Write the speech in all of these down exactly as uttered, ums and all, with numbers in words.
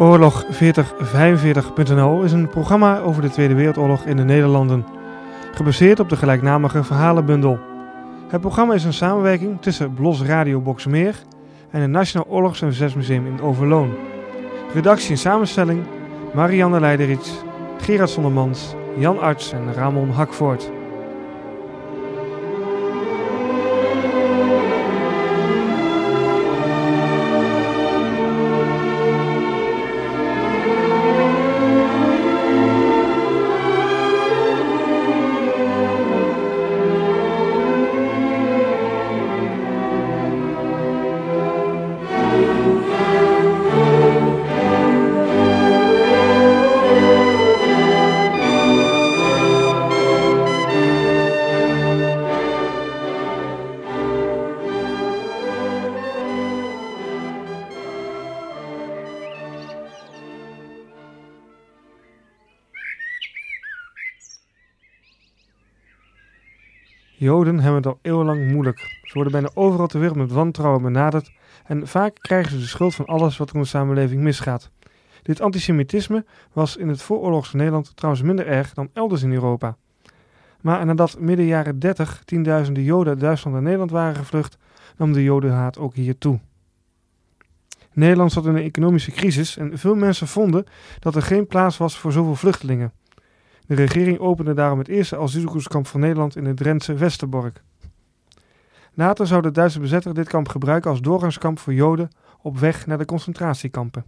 Oorlog veertig vijfenveertig punt n l is een programma over de Tweede Wereldoorlog in de Nederlanden, gebaseerd op de gelijknamige verhalenbundel. Het programma is een samenwerking tussen B L O S Radio Boxmeer en het Nationaal Oorlogs- en Verzetsmuseum in Overloon. Redactie en samenstelling Marianne Leiderits, Gerard Zondermans, Jan Arts en Ramon Hakvoort. Joden hebben het al eeuwenlang moeilijk. Ze worden bijna overal ter wereld met wantrouwen benaderd en vaak krijgen ze de schuld van alles wat er in de samenleving misgaat. Dit antisemitisme was in het vooroorlogse Nederland trouwens minder erg dan elders in Europa. Maar nadat midden jaren dertig tienduizenden Joden uit Duitsland naar Nederland waren gevlucht, nam de Jodenhaat ook hier toe. Nederland zat in een economische crisis en veel mensen vonden dat er geen plaats was voor zoveel vluchtelingen. De regering opende daarom het eerste asielzoekerskamp van Nederland in het Drentse Westerbork. Later zou de Duitse bezetter dit kamp gebruiken als doorgangskamp voor Joden op weg naar de concentratiekampen.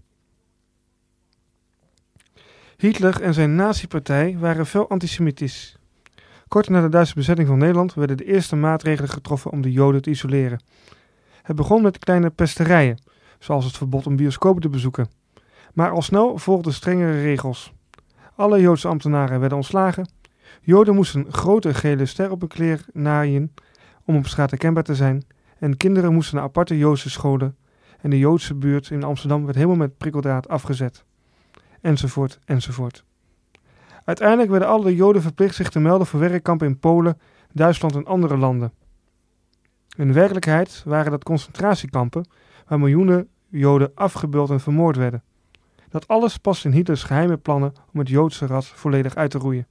Hitler en zijn nazi-partij waren fel antisemitisch. Kort na de Duitse bezetting van Nederland werden de eerste maatregelen getroffen om de Joden te isoleren. Het begon met kleine pesterijen, zoals het verbod om bioscopen te bezoeken. Maar al snel volgden strengere regels. Alle Joodse ambtenaren werden ontslagen. Joden moesten een grote gele ster op hun kleer naaien om op straat herkenbaar te zijn. En kinderen moesten naar aparte Joodse scholen. En de Joodse buurt in Amsterdam werd helemaal met prikkeldraad afgezet. Enzovoort, enzovoort. Uiteindelijk werden alle Joden verplicht zich te melden voor werkkampen in Polen, Duitsland en andere landen. In werkelijkheid waren dat concentratiekampen waar miljoenen Joden afgebeuld en vermoord werden. Dat alles past in Hitlers geheime plannen om het Joodse ras volledig uit te roeien.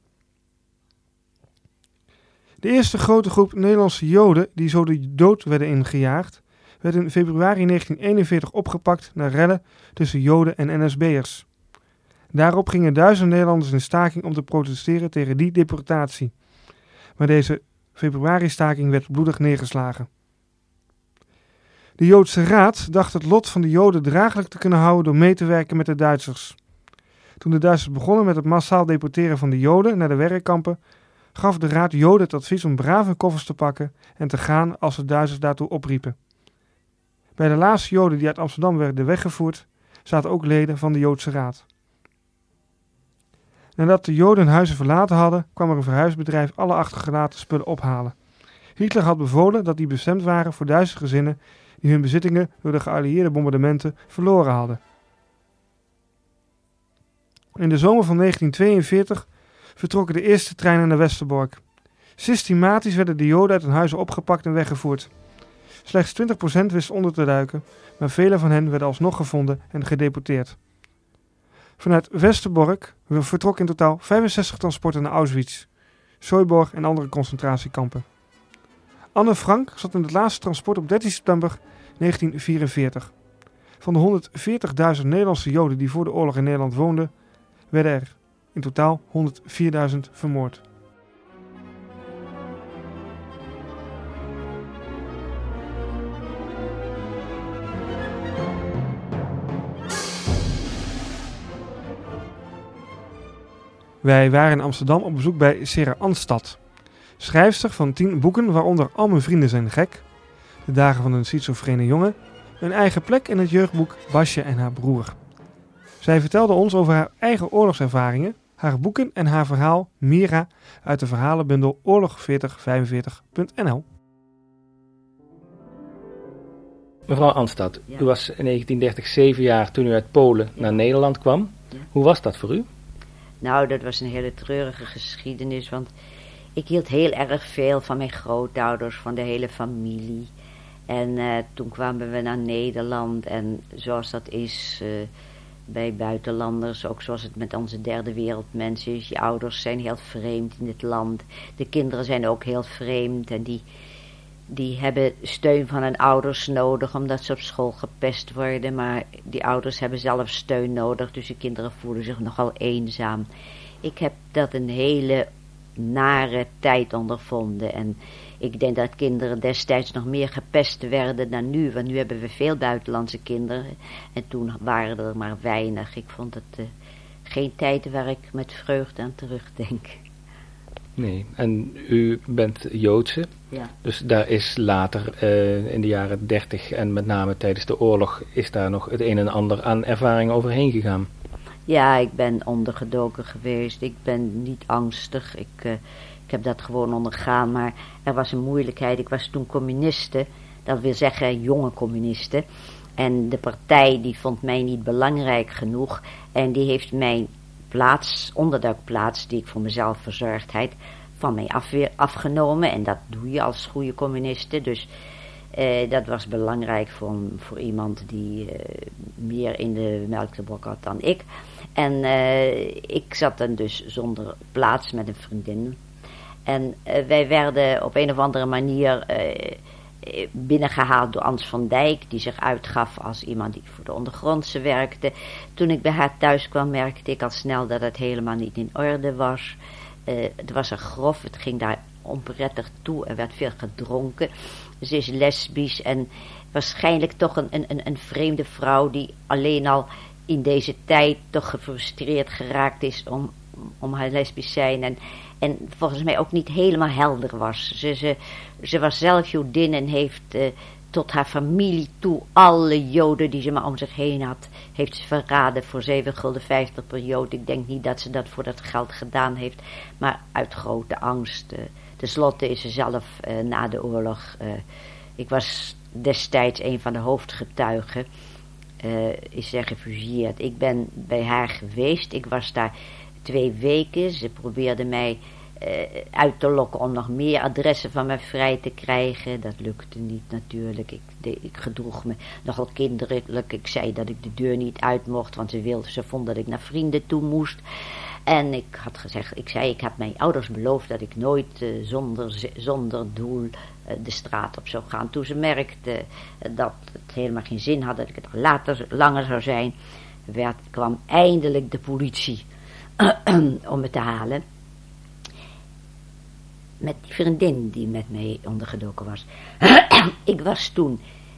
De eerste grote groep Nederlandse Joden die zo de dood werden ingejaagd, werd in februari negentien eenenveertig opgepakt na rellen tussen Joden en N S B'ers. Daarop gingen duizenden Nederlanders in staking om te protesteren tegen die deportatie. Maar deze februari-staking werd bloedig neergeslagen. De Joodse Raad dacht het lot van de Joden draaglijk te kunnen houden door mee te werken met de Duitsers. Toen de Duitsers begonnen met het massaal deporteren van de Joden naar de werkkampen, gaf de Raad Joden het advies om braaf hun koffers te pakken en te gaan als de Duitsers daartoe opriepen. Bij de laatste Joden die uit Amsterdam werden weggevoerd, zaten ook leden van de Joodse Raad. Nadat de Joden hun huizen verlaten hadden, kwam er een verhuisbedrijf alle achtergelaten spullen ophalen. Hitler had bevolen dat die bestemd waren voor Duitse gezinnen die hun bezittingen door de geallieerde bombardementen verloren hadden. In de zomer van negentien tweeënveertig vertrokken de eerste treinen naar Westerbork. Systematisch werden de Joden uit hun huizen opgepakt en weggevoerd. Slechts twintig procent wist onder te duiken, maar vele van hen werden alsnog gevonden en gedeporteerd. Vanuit Westerbork vertrokken in totaal vijfenzestig transporten naar Auschwitz, Sobibor en andere concentratiekampen. Anne Frank zat in het laatste transport op dertien september negentien vierenveertig. Van de honderdveertigduizend Nederlandse Joden die voor de oorlog in Nederland woonden, werden er in totaal honderdvierduizend vermoord. Wij waren in Amsterdam op bezoek bij Sarah Anstad, schrijfster van tien boeken, waaronder Al mijn vrienden zijn gek, De dagen van een schizofrene jongen, een eigen plek in het jeugdboek Basje en haar broer. Zij vertelde ons over haar eigen oorlogservaringen, haar boeken en haar verhaal Mira uit de verhalenbundel Oorlog veertig vijfenveertig punt n l. Mevrouw Anstad, ja. U was in negentien dertig zeven jaar toen u uit Polen ja. naar Nederland kwam. Ja. Hoe was dat voor u? Nou, dat was een hele treurige geschiedenis, want ik hield heel erg veel van mijn grootouders, van de hele familie. En uh, toen kwamen we naar Nederland en zoals dat is, uh, bij buitenlanders, ook zoals het met onze derde wereldmensen is. Je ouders zijn heel vreemd in dit land. De kinderen zijn ook heel vreemd en die, die hebben steun van hun ouders nodig omdat ze op school gepest worden. Maar die ouders hebben zelf steun nodig, dus de kinderen voelen zich nogal eenzaam. Ik heb dat een hele nare tijd ondervonden en ik denk dat kinderen destijds nog meer gepest werden dan nu, want nu hebben we veel buitenlandse kinderen en toen waren er maar weinig. Ik vond het uh, geen tijd waar ik met vreugde aan terugdenk. Nee, en u bent Joodse, ja. Dus daar is later uh, in de jaren dertig en met name tijdens de oorlog is daar nog het een en ander aan ervaring overheen gegaan. Ja, ik ben ondergedoken geweest, ik ben niet angstig, ik... Uh, Ik heb dat gewoon ondergaan, maar er was een moeilijkheid. Ik was toen communiste, dat wil zeggen jonge communiste. En de partij die vond mij niet belangrijk genoeg. En die heeft mijn plaats, onderduikplaats, die ik voor mezelf verzorgdheid, van mij af, weer afgenomen. En dat doe je als goede communiste. Dus eh, dat was belangrijk voor, voor iemand die eh, meer in de melk te brokken had dan ik. En eh, ik zat dan dus zonder plaats met een vriendin. En uh, wij werden op een of andere manier uh, binnengehaald door Ans van Dijk, die zich uitgaf als iemand die voor de ondergrondse werkte. Toen ik bij haar thuis kwam, merkte ik al snel dat het helemaal niet in orde was. Uh, het was er grof, het ging daar onprettig toe, er werd veel gedronken. Ze is lesbisch en waarschijnlijk toch een, een, een vreemde vrouw die alleen al in deze tijd toch gefrustreerd geraakt is om, om haar lesbisch zijn en En volgens mij ook niet helemaal helder was. Ze, ze, ze was zelf Jodin en heeft uh, tot haar familie toe alle Joden die ze maar om zich heen had, heeft ze verraden voor zeven gulden vijftig per Jood. Ik denk niet dat ze dat voor dat geld gedaan heeft, maar uit grote angst. Uh, Ten slotte is ze zelf uh, na de oorlog, uh, ik was destijds een van de hoofdgetuigen, uh, is ze gefusilleerd. Ik ben bij haar geweest, ik was daar twee weken. Ze probeerde mij uh, uit te lokken om nog meer adressen van mij vrij te krijgen. Dat lukte niet natuurlijk. Ik, de, ik gedroeg me nogal kinderlijk. Ik zei dat ik de deur niet uit mocht, want ze wilde, ze vond dat ik naar vrienden toe moest. En ik had gezegd, ik zei, ik had mijn ouders beloofd dat ik nooit uh, zonder, zonder doel uh, de straat op zou gaan. Toen ze merkte uh, dat het helemaal geen zin had, dat ik het later langer zou zijn, werd, kwam eindelijk de politie om me te halen. Met die vriendin die met mij ondergedoken was. Ik was toen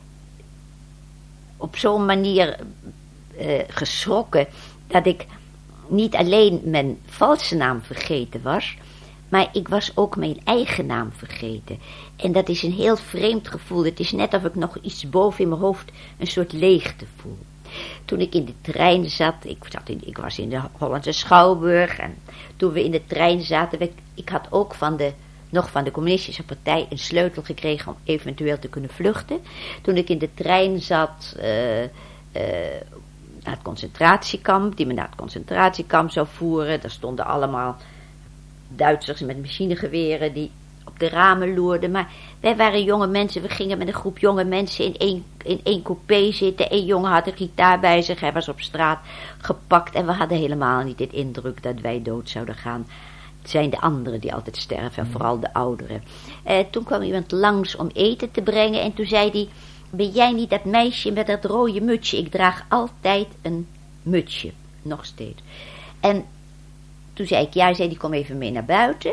op zo'n manier uh, geschrokken dat ik niet alleen mijn valse naam vergeten was, maar ik was ook mijn eigen naam vergeten. En dat is een heel vreemd gevoel. Het is net of ik nog iets boven in mijn hoofd een soort leegte voel. Toen ik in de trein zat, ik, zat in, ik was in de Hollandse Schouwburg en toen we in de trein zaten, we, ik had ook van de, nog van de communistische partij een sleutel gekregen om eventueel te kunnen vluchten. Toen ik in de trein zat uh, uh, naar het concentratiekamp, die me naar het concentratiekamp zou voeren, daar stonden allemaal Duitsers met machinegeweren die op de ramen loerden, maar wij waren jonge mensen, we gingen met een groep jonge mensen in één, in één coupé zitten. Eén jongen had een gitaar bij zich, hij was op straat gepakt en we hadden helemaal niet dit indruk dat wij dood zouden gaan. Het zijn de anderen die altijd sterven en vooral de ouderen. Eh, toen kwam iemand langs om eten te brengen en toen zei hij, ben jij niet dat meisje met dat rode mutsje? Ik draag altijd een mutsje, nog steeds. En toen zei ik, ja, zei die, kom even mee naar buiten.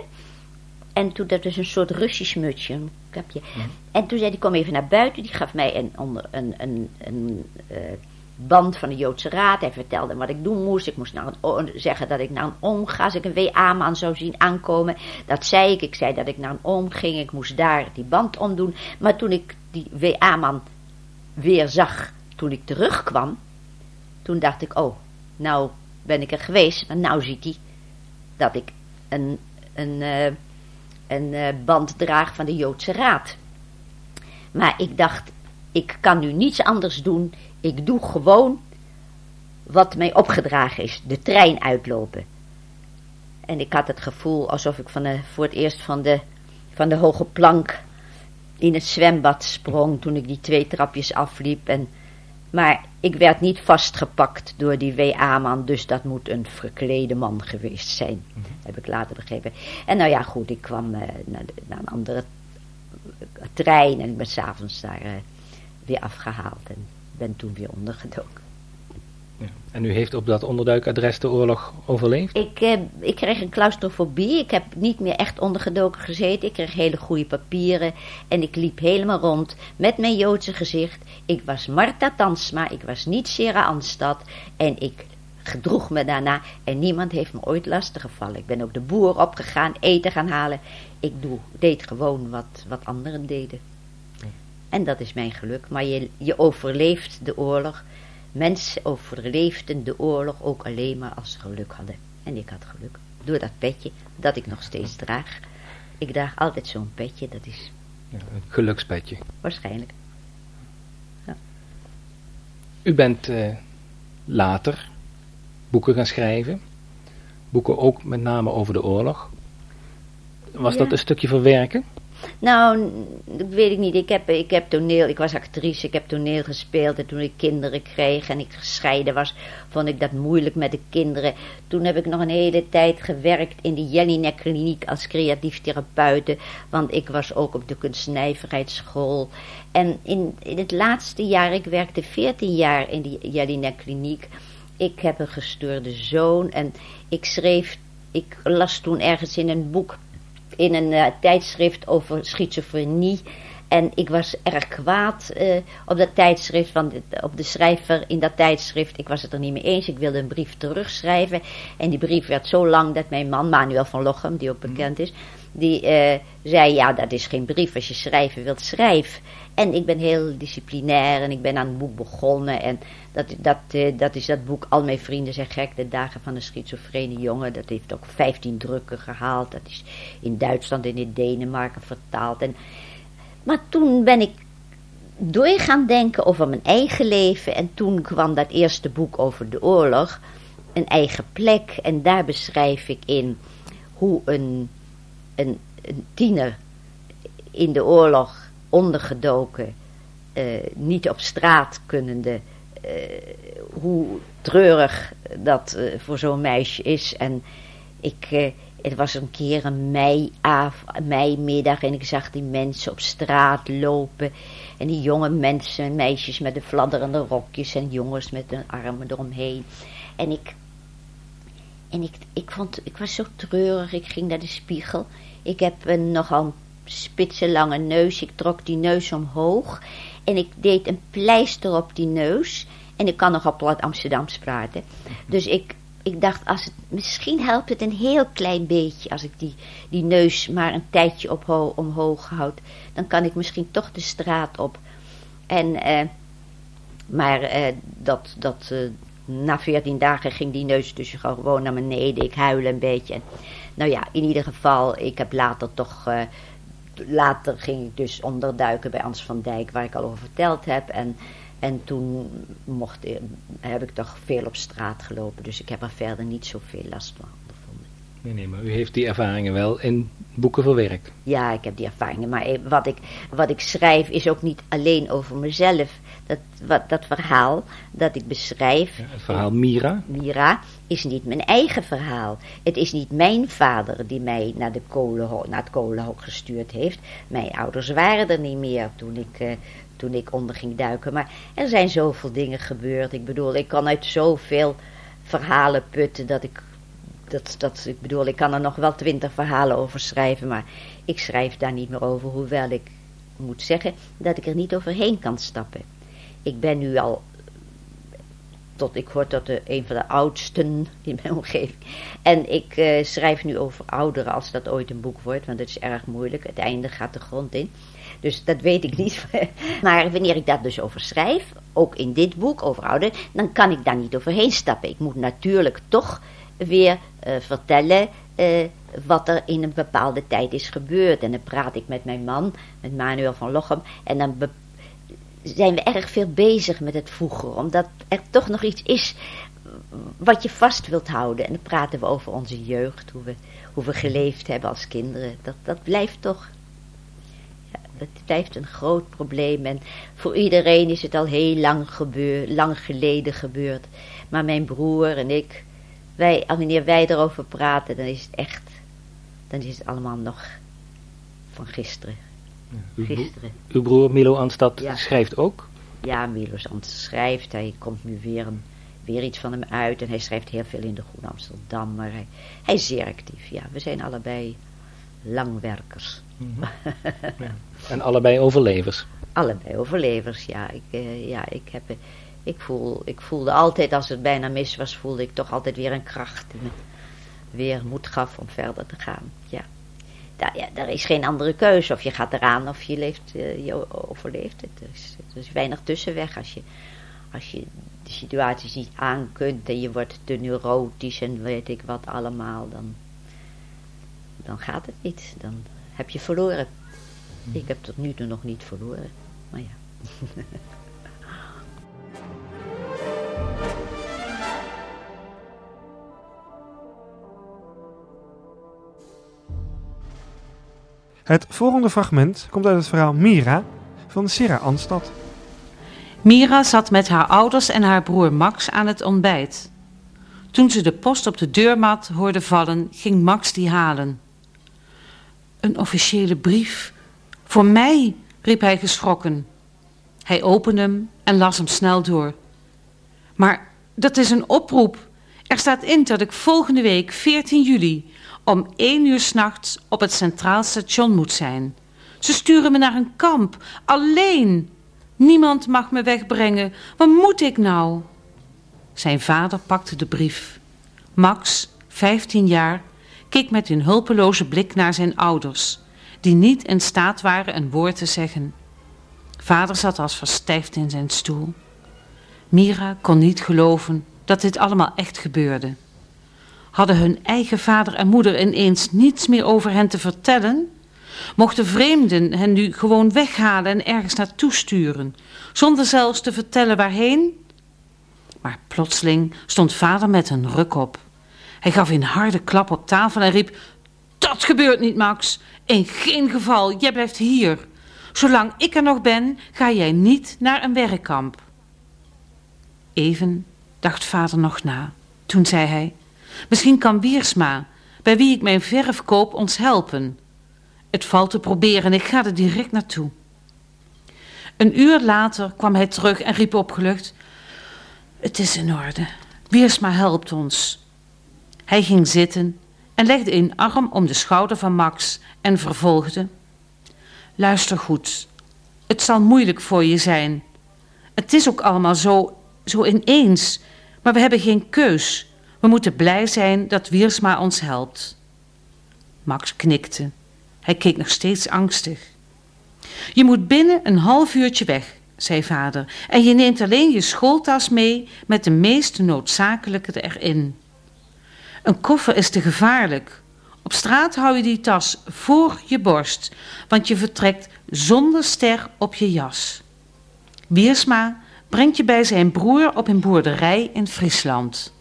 En toen, dat was een soort Russisch mutsje, een kapje. Ja. En toen zei hij, kom even naar buiten. Die gaf mij een, onder, een, een, een uh, band van de Joodse Raad. Hij vertelde wat ik doen moest. Ik moest naar een, zeggen dat ik naar een oom ga. Als ik een W A-man zou zien aankomen. Dat zei ik. Ik zei dat ik naar een oom ging. Ik moest daar die band omdoen. Maar toen ik die W A-man weer zag, toen ik terugkwam, toen dacht ik, oh, nou ben ik er geweest. Maar nou ziet hij dat ik een... een uh, een uh, band draag van de Joodse Raad. Maar ik dacht, ik kan nu niets anders doen. Ik doe gewoon wat mij opgedragen is. De trein uitlopen. En ik had het gevoel alsof ik van de, voor het eerst van de, van de hoge plank in het zwembad sprong toen ik die twee trapjes afliep. En Maar ik werd niet vastgepakt door die W A-man, dus dat moet een verklede man geweest zijn. Mm-hmm. Heb ik later begrepen. En nou ja, goed, ik kwam uh, naar, de, naar een andere uh, trein en ik ben s'avonds daar uh, weer afgehaald en ben toen weer ondergedoken. Ja. En u heeft op dat onderduikadres de oorlog overleefd? Ik, uh, ik kreeg een claustrofobie. Ik heb niet meer echt ondergedoken gezeten. Ik kreeg hele goede papieren. En ik liep helemaal rond met mijn Joodse gezicht. Ik was Martha Tansma. Ik was niet Sera Anstad. En ik gedroeg me daarna. En niemand heeft me ooit lastiggevallen. Ik ben ook de boer opgegaan, eten gaan halen. Ik doe, deed gewoon wat, wat anderen deden. Ja. En dat is mijn geluk. Maar je, je overleeft de oorlog. Mensen overleefden de oorlog ook alleen maar als ze geluk hadden. En ik had geluk. Door dat petje dat ik nog steeds draag. Ik draag altijd zo'n petje. Dat is... Ja, een gelukspetje. Waarschijnlijk. Ja. U bent uh, later boeken gaan schrijven. Boeken ook met name over de oorlog. Was ja. dat een stukje verwerken? Nou, dat weet ik niet. Ik heb, ik heb toneel, ik was actrice, ik heb toneel gespeeld. En toen ik kinderen kreeg en ik gescheiden was, vond ik dat moeilijk met de kinderen. Toen heb ik nog een hele tijd gewerkt in de Jelinek kliniek als creatief therapeute. Want ik was ook op de kunstnijverheidsschool. En in, in het laatste jaar, ik werkte veertien jaar in die Jelinek kliniek. Ik heb een gestoorde zoon en ik schreef, ik las toen ergens in een boek, in een uh, tijdschrift over schizofrenie. En ik was erg kwaad uh, op dat tijdschrift, want op de schrijver in dat tijdschrift, ik was het er niet mee eens. Ik wilde een brief terugschrijven. En die brief werd zo lang dat mijn man, Manuel van Lochem, die ook bekend is, die uh, zei, ja, dat is geen brief. Als je schrijven wilt, schrijf. En ik ben heel disciplinair en ik ben aan het boek begonnen. En dat, dat, uh, dat is dat boek Al mijn vrienden zijn gek, de dagen van een schizofrene jongen. Dat heeft ook vijftien drukken gehaald. Dat is in Duitsland en in Denemarken vertaald. En, maar toen ben ik door gaan denken over mijn eigen leven. En toen kwam dat eerste boek over de oorlog, Een eigen plek. En daar beschrijf ik in hoe een, een, een tiener in de oorlog ondergedoken, uh, niet op straat kunnende, uh, hoe treurig dat uh, voor zo'n meisje is. En ik, uh, het was een keer een meiav, meimiddag en ik zag die mensen op straat lopen. En die jonge mensen, meisjes met de fladderende rokjes en jongens met hun armen eromheen. En ik, en ik, ik vond, ik was zo treurig, ik ging naar de spiegel. Ik heb een nogal spitse lange neus, ik trok die neus omhoog en ik deed een pleister op die neus en ik kan nog op plat Amsterdams praten. Dus ik, ik dacht, als het, misschien helpt het een heel klein beetje als ik die, die neus maar een tijdje op ho, omhoog houd, dan kan ik misschien toch de straat op. En uh, maar uh, dat, dat uh, na veertien dagen ging die neus dus gewoon naar beneden, ik huilde een beetje. En, nou ja, in ieder geval, ik heb later toch uh, Later ging ik dus onderduiken bij Ans van Dijk, waar ik al over verteld heb. En, en toen mocht, heb ik toch veel op straat gelopen. Dus ik heb er verder niet zoveel last van ondervonden. Nee, nee, maar u heeft die ervaringen wel in boeken verwerkt. Ja, ik heb die ervaringen. Maar wat ik, wat ik schrijf is ook niet alleen over mezelf. Dat, wat, dat verhaal dat ik beschrijf. Ja, het verhaal Mira. Mira is niet mijn eigen verhaal. Het is niet mijn vader die mij naar, de kolenhok, naar het kolenhok gestuurd heeft. Mijn ouders waren er niet meer toen ik, uh, toen ik onder ging duiken. Maar er zijn zoveel dingen gebeurd. Ik bedoel, ik kan uit zoveel verhalen putten dat ik... Dat, dat, ik bedoel, ik kan er nog wel twintig verhalen over schrijven, maar ik schrijf daar niet meer over. Hoewel ik moet zeggen dat ik er niet overheen kan stappen. Ik ben nu al, tot, ik hoor tot de, een van de oudsten in mijn omgeving. En ik uh, schrijf nu over ouderen als dat ooit een boek wordt, want het is erg moeilijk. Het einde gaat de grond in. Dus dat weet ik niet. Maar wanneer ik daar dus over schrijf, ook in dit boek over ouderen, dan kan ik daar niet overheen stappen. Ik moet natuurlijk toch weer uh, vertellen uh, wat er in een bepaalde tijd is gebeurd. En dan praat ik met mijn man, met Manuel van Lochem, en dan be- zijn we erg veel bezig met het vroeger, omdat er toch nog iets is wat je vast wilt houden. En dan praten we over onze jeugd, hoe we, hoe we geleefd hebben als kinderen. Dat, dat blijft toch... Ja, dat blijft een groot probleem. En voor iedereen is het al heel lang gebeurd, lang geleden gebeurd. Maar mijn broer en ik, wij, wanneer wij erover praten, dan is het echt, dan is het allemaal nog van gisteren. Ja, uw, gisteren. Uw broer Milo Anstad Ja. schrijft ook? Ja, Milo Anstad schrijft. Hij komt nu weer, een, weer iets van hem uit. En hij schrijft heel veel in de Groene Amsterdam. Maar hij, hij is zeer actief, ja. We zijn allebei langwerkers. Mm-hmm. Ja. En allebei overlevers? Allebei overlevers, ja. Ik, uh, ja, ik, heb, uh, ik, voel, ik voelde altijd, als het bijna mis was, voelde ik toch altijd weer een kracht die me weer moed gaf om verder te gaan. Ja. Daar, ja, er is geen andere keuze. Of je gaat eraan of je, leeft, uh, je overleeft het. Er is, er is weinig tussenweg. Als je, als je de situaties niet aan kunt en je wordt te neurotisch en weet ik wat allemaal, dan, dan gaat het niet. Dan heb je verloren. Ik heb tot nu toe nog niet verloren. Maar ja. Het volgende fragment komt uit het verhaal Mira van Sera Anstad. Mira zat met haar ouders en haar broer Max aan het ontbijt. Toen ze de post op de deurmat hoorde vallen, ging Max die halen. Een officiële brief. Voor mij, riep hij geschrokken. Hij opende hem en las hem snel door. Maar dat is een oproep. Er staat in dat ik volgende week, veertien juli... om één uur 's nachts op het Centraal Station moet zijn. Ze sturen me naar een kamp, alleen. Niemand mag me wegbrengen. Wat moet ik nou? Zijn vader pakte de brief. Max, vijftien jaar, keek met een hulpeloze blik naar zijn ouders, die niet in staat waren een woord te zeggen. Vader zat als verstijfd in zijn stoel. Mira kon niet geloven dat dit allemaal echt gebeurde. Hadden hun eigen vader en moeder ineens niets meer over hen te vertellen? Mochten vreemden hen nu gewoon weghalen en ergens naartoe sturen, zonder zelfs te vertellen waarheen? Maar plotseling stond vader met een ruk op. Hij gaf een harde klap op tafel en riep: "Dat gebeurt niet, Max. In geen geval, jij blijft hier. Zolang ik er nog ben, ga jij niet naar een werkkamp." Even dacht vader nog na. Toen zei hij: "Misschien kan Wiersma, bij wie ik mijn verf koop, ons helpen. Het valt te proberen, ik ga er direct naartoe." Een uur later kwam hij terug en riep opgelucht: "Het is in orde. Wiersma helpt ons." Hij ging zitten en legde een arm om de schouder van Max en vervolgde: "Luister goed. Het zal moeilijk voor je zijn. Het is ook allemaal zo, zo ineens, maar we hebben geen keus. We moeten blij zijn dat Wiersma ons helpt." Max knikte. Hij keek nog steeds angstig. "Je moet binnen een half uurtje weg," zei vader, "en je neemt alleen je schooltas mee met de meest noodzakelijke erin. Een koffer is te gevaarlijk. Op straat hou je die tas voor je borst, want je vertrekt zonder ster op je jas. Wiersma brengt je bij zijn broer op een boerderij in Friesland."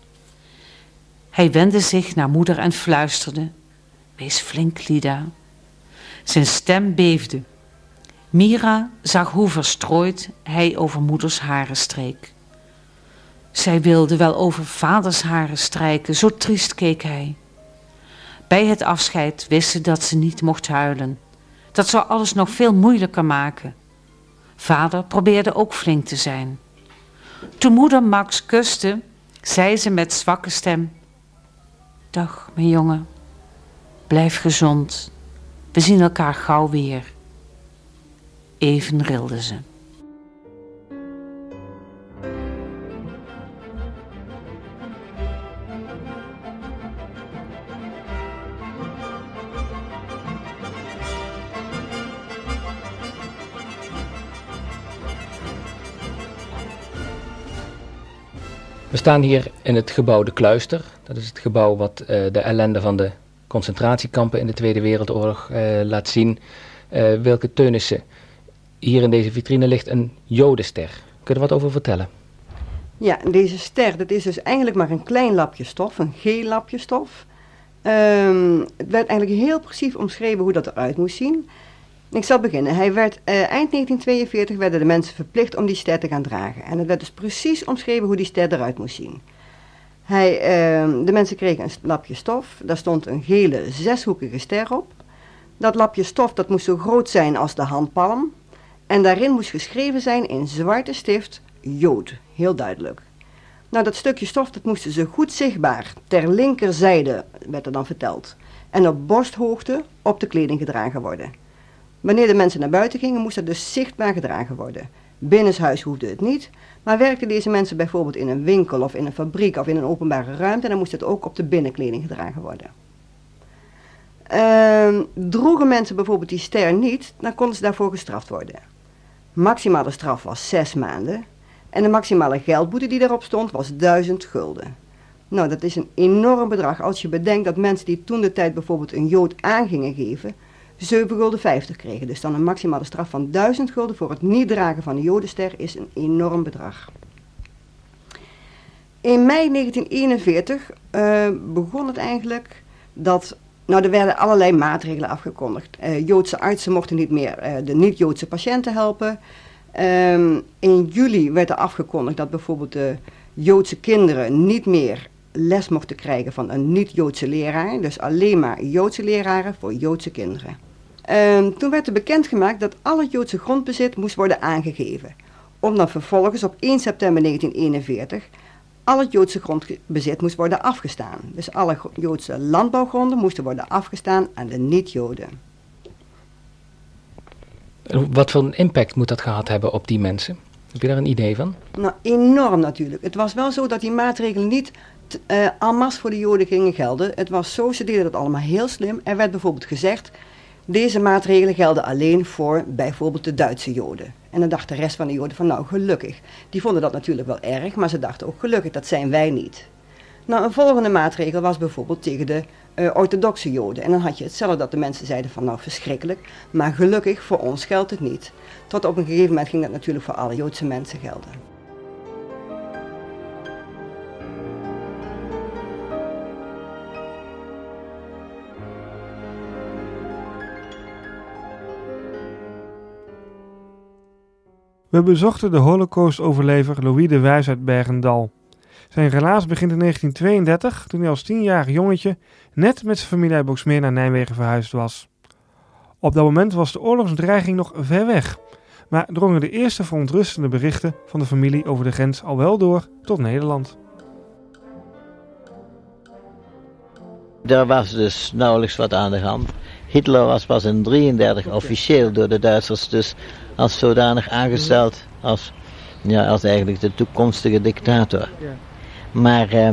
Hij wendde zich naar moeder en fluisterde: "Wees flink, Lida." Zijn stem beefde. Mira zag hoe verstrooid hij over moeders haren streek. Zij wilde wel over vaders haren strijken, zo triest keek hij. Bij het afscheid wist ze dat ze niet mocht huilen. Dat zou alles nog veel moeilijker maken. Vader probeerde ook flink te zijn. Toen moeder Max kuste, zei ze met zwakke stem: "Dag, mijn jongen. Blijf gezond. We zien elkaar gauw weer." Even rilde ze. We staan hier in het gebouw De Kluister. Dat is het gebouw wat uh, de ellende van de concentratiekampen in de Tweede Wereldoorlog uh, laat zien. Uh, Wilke Teunissen, hier in deze vitrine ligt een jodenster. Kun je er wat over vertellen? Ja, deze ster, dat is dus eigenlijk maar een klein lapje stof, een geel lapje stof. Um, het werd eigenlijk heel precies omschreven hoe dat eruit moest zien. Ik zal beginnen. Hij werd, uh, eind negentien tweeënveertig werden de mensen verplicht om die ster te gaan dragen. En het werd dus precies omschreven hoe die ster eruit moest zien. Hij, uh, de mensen kregen een lapje stof. Daar stond een gele zeshoekige ster op. Dat lapje stof dat moest zo groot zijn als de handpalm. En daarin moest geschreven zijn in zwarte stift Jood. Heel duidelijk. Nou, dat stukje stof dat moesten ze goed zichtbaar ter linkerzijde, werd er dan verteld. En op borsthoogte op de kleding gedragen worden. Wanneer de mensen naar buiten gingen, moest dat dus zichtbaar gedragen worden. Binnenshuis hoefde het niet, maar werkten deze mensen bijvoorbeeld in een winkel of in een fabriek of in een openbare ruimte, dan moest het ook op de binnenkleding gedragen worden. Uh, droegen mensen bijvoorbeeld die ster niet, dan konden ze daarvoor gestraft worden. Maximale straf was zes maanden en de maximale geldboete die daarop stond was duizend gulden. Nou, dat is een enorm bedrag als je bedenkt dat mensen die toen de tijd bijvoorbeeld een Jood aan gingen geven, zeven gulden vijftig kregen. Dus dan een maximale straf van duizend gulden voor het niet dragen van de Jodenster is een enorm bedrag. In mei negentien eenenveertig uh, begon het eigenlijk dat, nou er werden allerlei maatregelen afgekondigd. Uh, Joodse artsen mochten niet meer uh, de niet-Joodse patiënten helpen. Um, in juli werd er afgekondigd dat bijvoorbeeld de Joodse kinderen niet meer les mochten krijgen van een niet-Joodse leraar. Dus alleen maar Joodse leraren voor Joodse kinderen. Um, toen werd er bekendgemaakt dat al het Joodse grondbezit moest worden aangegeven. Om dan vervolgens op één september negentien eenenveertig al het Joodse grondbezit moest worden afgestaan. Dus alle Joodse landbouwgronden moesten worden afgestaan aan de niet-Joden. Wat voor een impact moet dat gehad hebben op die mensen? Heb je daar een idee van? Nou, enorm natuurlijk. Het was wel zo dat die maatregelen niet uh, en masse voor de Joden gingen gelden. Het was zo, ze deden dat allemaal heel slim. Er werd bijvoorbeeld gezegd, deze maatregelen gelden alleen voor bijvoorbeeld de Duitse Joden. En dan dacht de rest van de Joden van nou gelukkig. Die vonden dat natuurlijk wel erg, maar ze dachten ook gelukkig, dat zijn wij niet. Nou, een volgende maatregel was bijvoorbeeld tegen de uh, orthodoxe Joden. En dan had je hetzelfde dat de mensen zeiden van nou verschrikkelijk, maar gelukkig voor ons geldt het niet. Tot op een gegeven moment ging dat natuurlijk voor alle Joodse mensen gelden. We bezochten de Holocaust-overlever Louis de Wijs uit Bergendal. Zijn relaas begint in negentien tweeëndertig, toen hij als tienjarig jongetje net met zijn familie uit Boxmeer naar Nijmegen verhuisd was. Op dat moment was de oorlogsdreiging nog ver weg, maar drongen de eerste verontrustende berichten van de familie over de grens al wel door tot Nederland. Er was dus nauwelijks wat aan de hand. Hitler was pas in negentien drieëndertig officieel door de Duitsers dus als zodanig aangesteld als, ja, als eigenlijk de toekomstige dictator. Maar uh,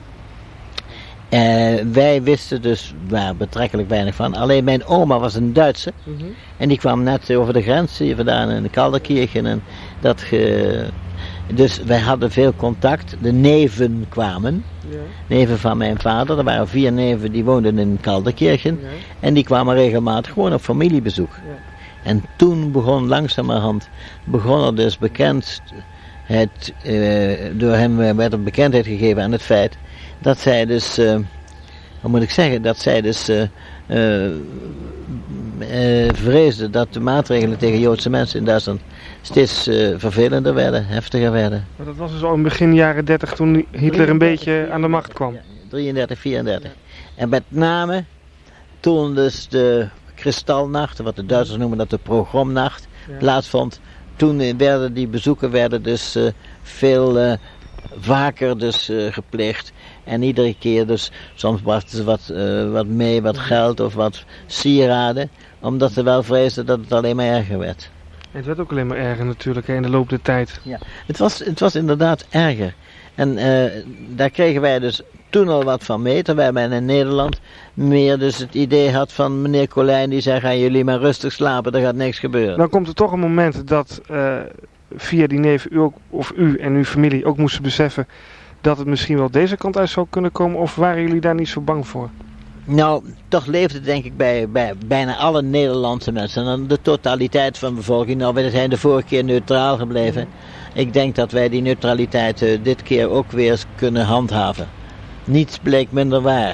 uh, wij wisten dus waar betrekkelijk weinig van. Alleen mijn oma was een Duitse mm-hmm. en die kwam net over de grens hier vandaan in de Kalderkirchen. En dat ge... Dus wij hadden veel contact. De neven kwamen. Ja. Neven van mijn vader. Er waren vier neven die woonden in Kalderkirchen. Ja. En die kwamen regelmatig gewoon op familiebezoek. Ja. En toen begon langzamerhand, begon er dus bekend, het, uh, door hem werd er bekendheid gegeven aan het feit dat zij dus, uh, hoe moet ik zeggen, dat zij dus uh, uh, uh, vreesden dat de maatregelen tegen Joodse mensen in Duitsland steeds uh, vervelender werden, heftiger werden. Maar dat was dus al in begin jaren dertig toen Hitler een beetje aan de macht kwam. Ja, drieëndertig, vierendertig. En met name toen dus de Kristalnacht, wat de Duitsers noemen dat de pogromnacht, ja. plaatsvond. Toen werden die bezoeken werden dus uh, veel uh, vaker dus, uh, gepleegd. En iedere keer dus, soms brachten ze wat, uh, wat mee, wat geld of wat sieraden. Omdat ze wel vreesden dat het alleen maar erger werd. En het werd ook alleen maar erger natuurlijk hè, in de loop der tijd. Ja, het was, het was inderdaad erger. En uh, daar kregen wij dus toen al wat van mee, terwijl men in Nederland meer dus het idee had van meneer Colijn die zei, gaan jullie maar rustig slapen, er gaat niks gebeuren. Dan komt er toch een moment dat uh, via die neef u ook, of u en uw familie ook moesten beseffen dat het misschien wel deze kant uit zou kunnen komen, of waren jullie daar niet zo bang voor? Nou, toch leefde het denk ik bij, bij bijna alle Nederlandse mensen. En de totaliteit van de bevolking. Nou, we zijn de vorige keer neutraal gebleven. Ik denk dat wij die neutraliteit uh, dit keer ook weer kunnen handhaven. Niets bleek minder waar.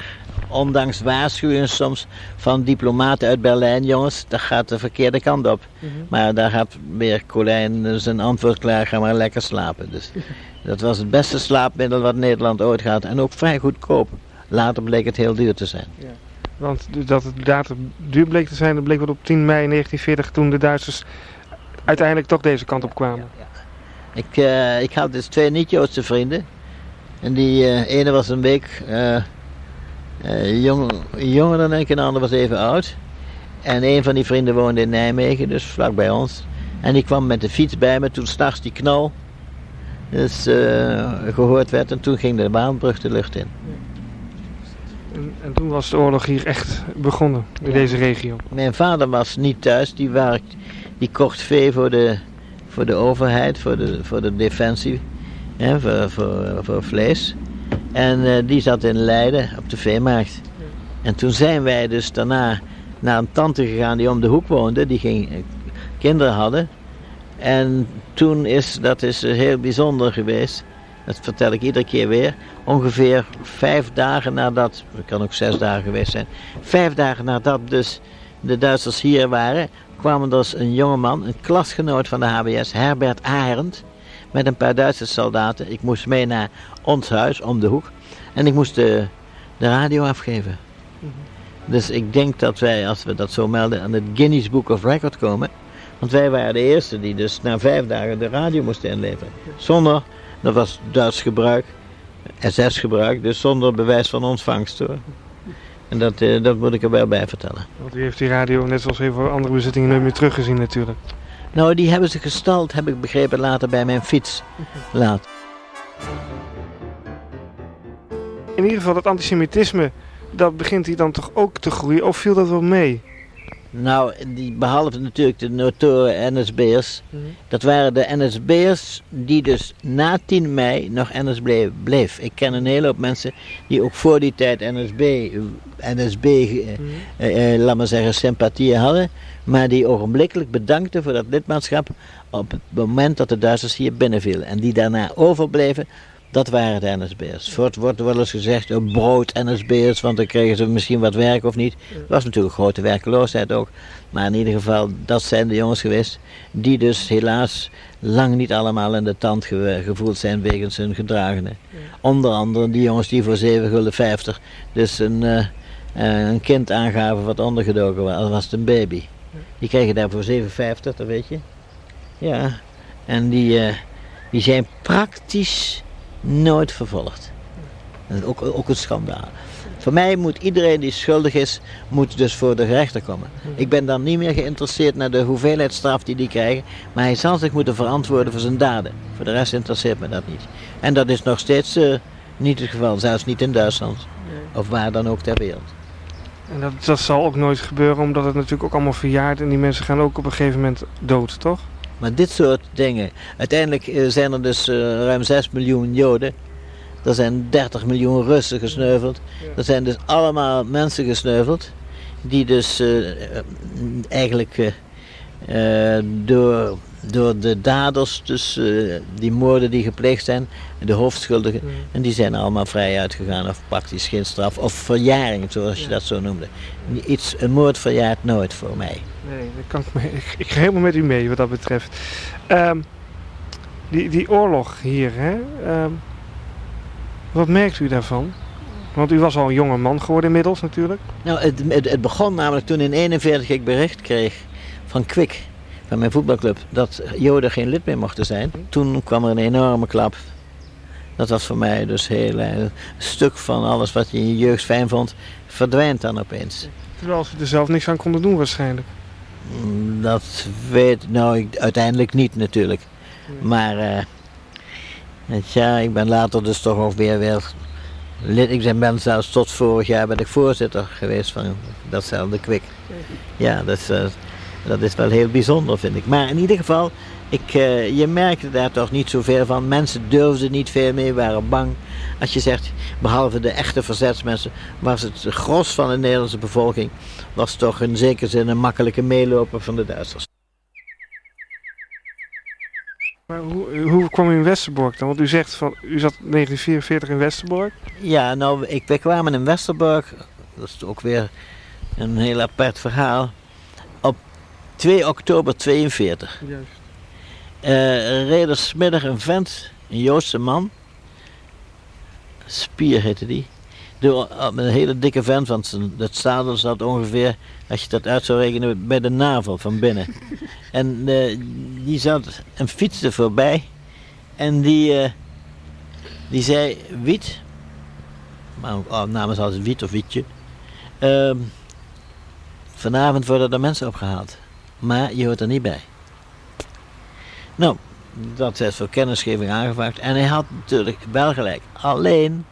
ondanks waarschuwingen soms van diplomaten uit Berlijn, jongens, dat gaat de verkeerde kant op. Mm-hmm. Maar daar had weer Colijn zijn antwoord klaar, ga maar lekker slapen. Dus dat was het beste slaapmiddel wat Nederland ooit had en ook vrij goedkoop. Later bleek het heel duur te zijn. Ja. Want dat het inderdaad duur bleek te zijn, dat bleek wel op tien mei negentien veertig toen de Duitsers uiteindelijk toch deze kant op kwamen. Ja, ja. Ik, uh, ik had dus twee niet-Joodse vrienden. En die uh, ene was een week uh, uh, jong, jonger dan ik en de ander was even oud. En een van die vrienden woonde in Nijmegen, dus vlak bij ons. En die kwam met de fiets bij me toen 's nachts die knal dus, uh, gehoord werd. En toen ging de Waanbrug de lucht in. En, en toen was de oorlog hier echt begonnen, in ja. deze regio. Mijn vader was niet thuis, die, werkt, die kocht vee voor de, voor de overheid, voor de, voor de defensie, hè, voor, voor, voor vlees. En uh, die zat in Leiden op de veemarkt. Ja. En toen zijn wij dus daarna naar een tante gegaan die om de hoek woonde, die geen uh, kinderen hadden. En toen is, dat is uh, heel bijzonder geweest. Dat vertel ik iedere keer weer. Ongeveer vijf dagen nadat, het kan ook zes dagen geweest zijn, vijf dagen nadat dus de Duitsers hier waren, kwam er dus een jongeman, een klasgenoot van de H B S, Herbert Arendt, met een paar Duitse soldaten. Ik moest mee naar ons huis, om de hoek, en ik moest de, de radio afgeven. Mm-hmm. Dus ik denk dat wij, als we dat zo melden, aan het Guinness Book of Record komen. Want wij waren de eerste die dus na vijf dagen de radio moesten inleveren. Zonder... Dat was Duits gebruik, S S gebruik, dus zonder bewijs van ontvangst hoor. En dat, uh, dat moet ik er wel bij vertellen. Want u heeft die radio net zoals heel veel andere bezittingen nooit meer teruggezien natuurlijk. Nou, die hebben ze gestald, heb ik begrepen, later bij mijn fiets. Laat. In ieder geval dat antisemitisme, dat begint hier dan toch ook te groeien, of viel dat wel mee? Nou, die, behalve natuurlijk de notoire N S B'ers, mm-hmm. dat waren de N S B'ers die dus na tien mei nog N S B bleef. Ik ken een hele hoop mensen die ook voor die tijd N S B, N S B mm-hmm. eh, eh, laat maar zeggen, sympathieën hadden, maar die ogenblikkelijk bedankten voor dat lidmaatschap op het moment dat de Duitsers hier binnenvielen. En die daarna overbleven, dat waren de N S B'ers. Het wordt wel eens gezegd, oh, brood N S B'ers, want dan kregen ze misschien wat werk of niet. Er was natuurlijk grote werkeloosheid ook. Maar in ieder geval, dat zijn de jongens geweest, die dus helaas lang niet allemaal in de tand ge- gevoeld zijn wegens hun gedragene. Ja. Onder andere die jongens die voor zeven gulden vijftig dus een, uh, een kind aangaven wat ondergedoken was, als was het een baby. Ja. Die kregen daar voor zeven vijftig, dat weet je. Ja, en die, uh, die zijn praktisch nooit vervolgd. Dat is ook, ook een schandaal. Voor mij moet iedereen die schuldig is, moet dus voor de rechter komen. Ik ben dan niet meer geïnteresseerd naar de hoeveelheid straf die die krijgen, maar hij zal zich moeten verantwoorden voor zijn daden. Voor de rest interesseert me dat niet. En dat is nog steeds uh, niet het geval, zelfs niet in Duitsland. Of waar dan ook ter wereld. En dat, dat zal ook nooit gebeuren, omdat het natuurlijk ook allemaal verjaart en die mensen gaan ook op een gegeven moment dood, toch? Maar dit soort dingen, uiteindelijk uh, zijn er dus uh, ruim zes miljoen Joden. Er zijn dertig miljoen Russen gesneuveld. Ja. Er zijn dus allemaal mensen gesneuveld. Die dus uh, eigenlijk uh, uh, door, door de daders, dus uh, die moorden die gepleegd zijn, de hoofdschuldigen, ja. En die zijn allemaal vrij uitgegaan of praktisch geen straf. Of verjaring, zoals je ja. dat zo noemde. Iets, een moord verjaart nooit voor mij. Nee, dat kan ik, mee. Ik, ik ga helemaal met u mee wat dat betreft. Um, die, die oorlog hier, hè? Um, wat merkt u daarvan? Want u was al een jonge man geworden inmiddels natuurlijk. Nou, het, het, het begon namelijk toen in eenenveertig ik bericht kreeg van Kwik, van mijn voetbalclub, dat Joden geen lid meer mochten zijn. Toen kwam er een enorme klap. Dat was voor mij dus heel een stuk van alles wat je in je jeugd fijn vond, verdwijnt dan opeens. Terwijl ze er zelf niks aan konden doen waarschijnlijk. Dat weet nou ik uiteindelijk niet natuurlijk. Nee. Maar uh, ja, ik ben later dus toch ook weer weer lid. Ik ben zelfs tot vorig jaar ben ik voorzitter geweest van datzelfde Kwik. Ja, dat is, uh, dat is wel heel bijzonder vind ik. Maar in ieder geval, ik, uh, je merkte daar toch niet zoveel van. Mensen durfden niet veel mee, waren bang. Als je zegt, behalve de echte verzetsmensen, was het gros van de Nederlandse bevolking, was toch in zekere zin een makkelijke meeloper van de Duitsers. Maar hoe, hoe kwam u in Westerbork dan? Want u zegt van, u zat negentien vierenveertig in Westerbork? Ja, nou, ik, wij kwamen in Westerbork dat is ook weer een heel apart verhaal. Op twee oktober tweeënveertig Juist. uh, reed er 's middag een vent, een Joodse man, Spier heette die, door, met een hele dikke vent, want zijn, het zadel zat ongeveer, als je dat uit zou rekenen, bij de navel van binnen. En uh, die zat en fietste voorbij en die, uh, die zei, Wiet, maar oh, namens als Wiet of Wietje, uh, vanavond worden er mensen opgehaald, maar je hoort er niet bij. Nou, dat is voor kennisgeving aangevraagd en hij had natuurlijk wel gelijk. Alleen,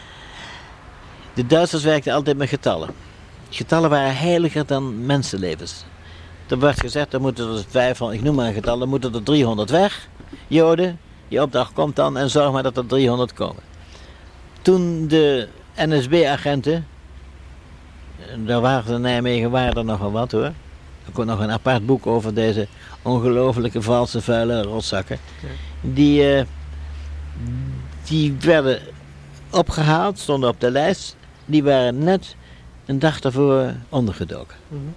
de Duitsers werkten altijd met getallen. Getallen waren heiliger dan mensenlevens. Er werd gezegd, er moeten er vijfhonderd, ik noem maar een getal, er moeten er driehonderd weg. Joden, die opdracht komt dan en zorg maar dat er driehonderd komen. Toen de N S B-agenten, daar waren in Nijmegen waren er nogal wat hoor. Er komt nog een apart boek over deze ongelofelijke valse vuile rotzakken. Ja. Die, uh, die werden opgehaald, stonden op de lijst. Die waren net een dag daarvoor ondergedoken. Mm-hmm.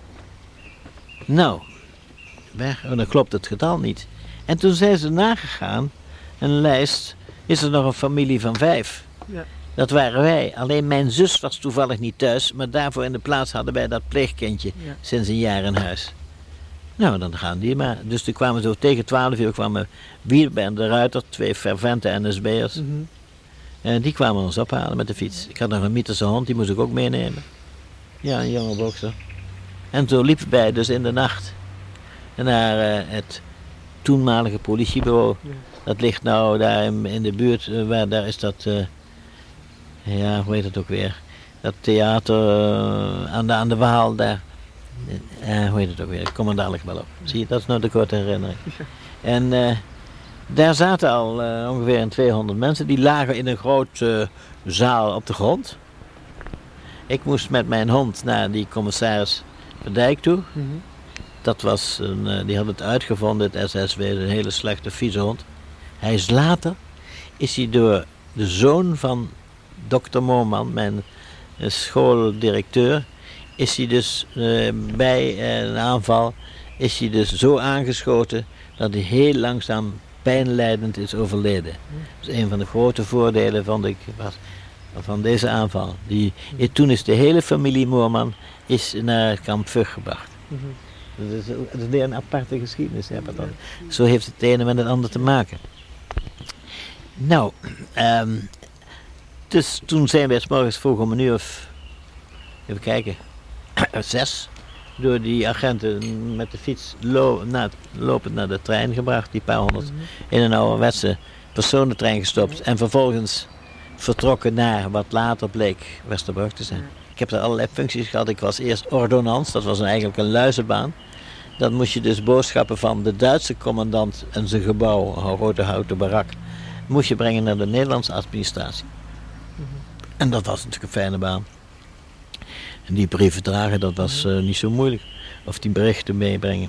Nou, weg, oh, dan klopt het getal niet. En toen zijn ze nagegaan, een lijst, is er nog een familie van vijf. Ja. Dat waren wij. Alleen mijn zus was toevallig niet thuis, maar daarvoor in de plaats hadden wij dat pleegkindje ja. sinds een jaar in huis. Nou, dan gaan die maar. Dus toen kwamen zo tegen twaalf uur kwamen Wielbe en de Ruiter, twee fervente N S B'ers. Mm-hmm. En die kwamen ons ophalen met de fiets. Ik had nog een Mieterse hond, die moest ik ook meenemen. Ja, een jonge bokser. En toen liepen wij dus in de nacht naar uh, het toenmalige politiebureau. Ja. Dat ligt nou daar in, in de buurt, uh, waar daar is dat, uh, ja, hoe heet het ook weer? Dat theater uh, aan, de, aan de Waal daar. Uh, hoe heet het ook weer? Ik kom er dadelijk wel op. Zie je, dat is nou de korte herinnering. Ja. En uh, daar zaten al uh, ongeveer tweehonderd mensen. Die lagen in een grote uh, zaal op de grond. Ik moest met mijn hond naar die commissaris Van Dijk toe. Mm-hmm. Dat was een, uh, die had het uitgevonden, het S S W, een hele slechte vieze hond. Hij is later, is hij door de zoon van dokter Moorman, mijn uh, schooldirecteur, is hij dus uh, bij uh, een aanval, is hij dus zo aangeschoten dat hij heel langzaam pijnlijdend is overleden. Dat is een van de grote voordelen vond ik was, van deze aanval. Die, toen is de hele familie Moorman is naar het kamp Vught gebracht. Mm-hmm. Dat is, dat is weer een aparte geschiedenis. Hè, dan. Zo heeft het ene met het ander te maken. Nou, um, dus toen zijn wij 's morgens vroeg om een uur of, even kijken, zes, door die agenten met de fiets lo- na, lopend naar de trein gebracht, die paar honderd, mm-hmm. in een ouderwetse personentrein gestopt en vervolgens vertrokken naar wat later bleek Westerbork te zijn. Ik heb daar allerlei functies gehad. Ik was eerst ordonnans, dat was een, eigenlijk een luizenbaan. Dan moest je dus boodschappen van de Duitse commandant en zijn gebouw, een grote houten barak, moest je brengen naar de Nederlandse administratie. Mm-hmm. En dat was natuurlijk een fijne baan. En die brieven dragen, dat was uh, niet zo moeilijk. Of die berichten meebrengen.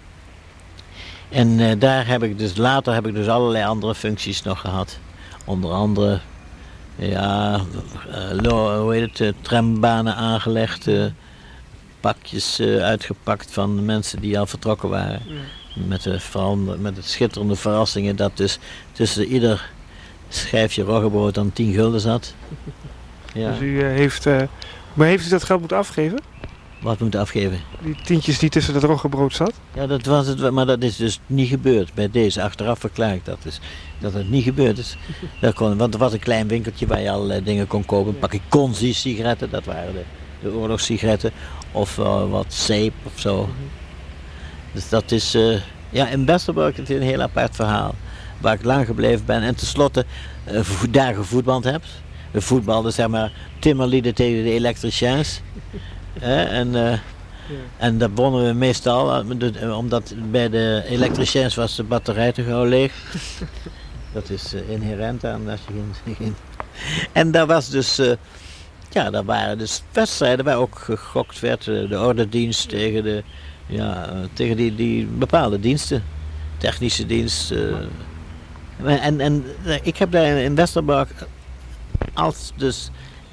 En uh, daar heb ik dus, later heb ik dus allerlei andere functies nog gehad. Onder andere, ja, uh, lo, hoe heet het, uh, trambanen aangelegd, uh, pakjes uh, uitgepakt van de mensen die al vertrokken waren. Ja. Met, de verander, met het schitterende verrassingen dat dus tussen ieder schijfje roggebrood dan tien gulden zat. Ja. Dus u uh, heeft, uh, maar heeft u dat geld moeten afgeven? Wat moeten afgeven? Die tientjes die tussen dat roggebrood zat? Ja, dat was het, maar dat is dus niet gebeurd. Bij deze, achteraf verklaar ik dat dus, dat het niet gebeurd is. Dat kon, want er was een klein winkeltje waar je allerlei dingen kon kopen. Een pakje Conzi-sigaretten, dat waren de, de oorlogssigaretten. Of uh, wat zeep of zo. Dus dat is, uh, ja, in Westerbork is het een heel apart verhaal. Waar ik lang gebleven ben en tenslotte uh, daar gevoetbald heb. We voetbalden, zeg maar, timmerlieden tegen de elektriciens. Eh, en, uh, ja. en dat wonnen we meestal, omdat bij de elektriciens was de batterij te gauw leeg. Dat is uh, inherent aan als je geen, geen... En daar was dus, uh, ja, daar waren dus wedstrijden waar ook gegokt werd, uh, de ordendienst tegen, de, ja, uh, tegen die, die bepaalde diensten, technische dienst. Uh, en, en uh, ik heb daar in Westerbork als dus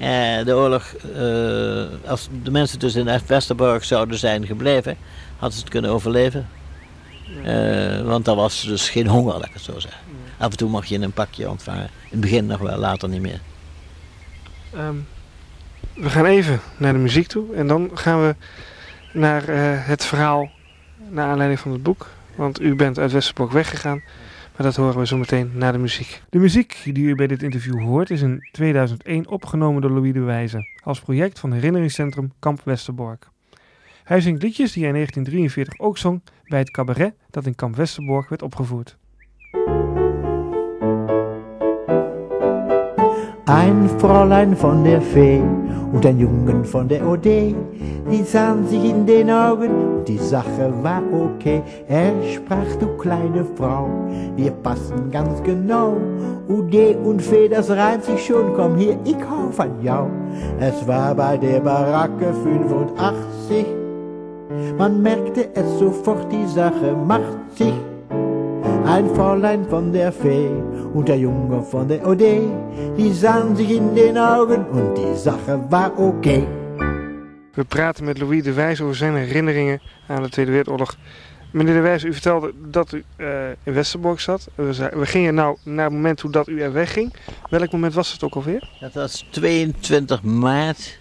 Uh, de oorlog, uh, als de mensen dus in Westerbork zouden zijn gebleven, hadden ze het kunnen overleven. Uh, want er was dus geen honger, laat ik het zo zeggen. Af en toe mag je een pakje ontvangen. In het begin nog wel, later niet meer. Um, we gaan even naar de muziek toe en dan gaan we naar uh, het verhaal naar aanleiding van het boek. Want u bent uit Westerbork weggegaan, maar dat horen we zo meteen na de muziek. De muziek die u bij dit interview hoort is in tweeduizend één opgenomen door Louis de Wijze als project van herinneringscentrum Kamp Westerbork. Hij zingt liedjes die hij in negentien drieënveertig ook zong bij het cabaret dat in Kamp Westerbork werd opgevoerd. Ein Fräulein von der Fee und ein Jungen von der Ode, die sahen sich in den Augen und die Sache war okay. Er sprach: Du kleine Frau, wir passen ganz genau. Ode und Fee, das reimt sich schon, komm hier, ich hau von jou. Es war bei der Baracke fünfundachtzig, man merkte es sofort, die Sache macht sich. Ein Fräulein von der Fee und der Junge von der Ode, die sahen sich in den Augen und die Sache war okay. We praten met Louis de Wijze over zijn herinneringen aan de Tweede Wereldoorlog. Meneer de Wijze, u vertelde dat u uh, in Westerbork zat. We, zei, we gingen nou naar het moment hoe dat u er wegging. Welk moment was het ook alweer? Dat was tweeëntwintig maart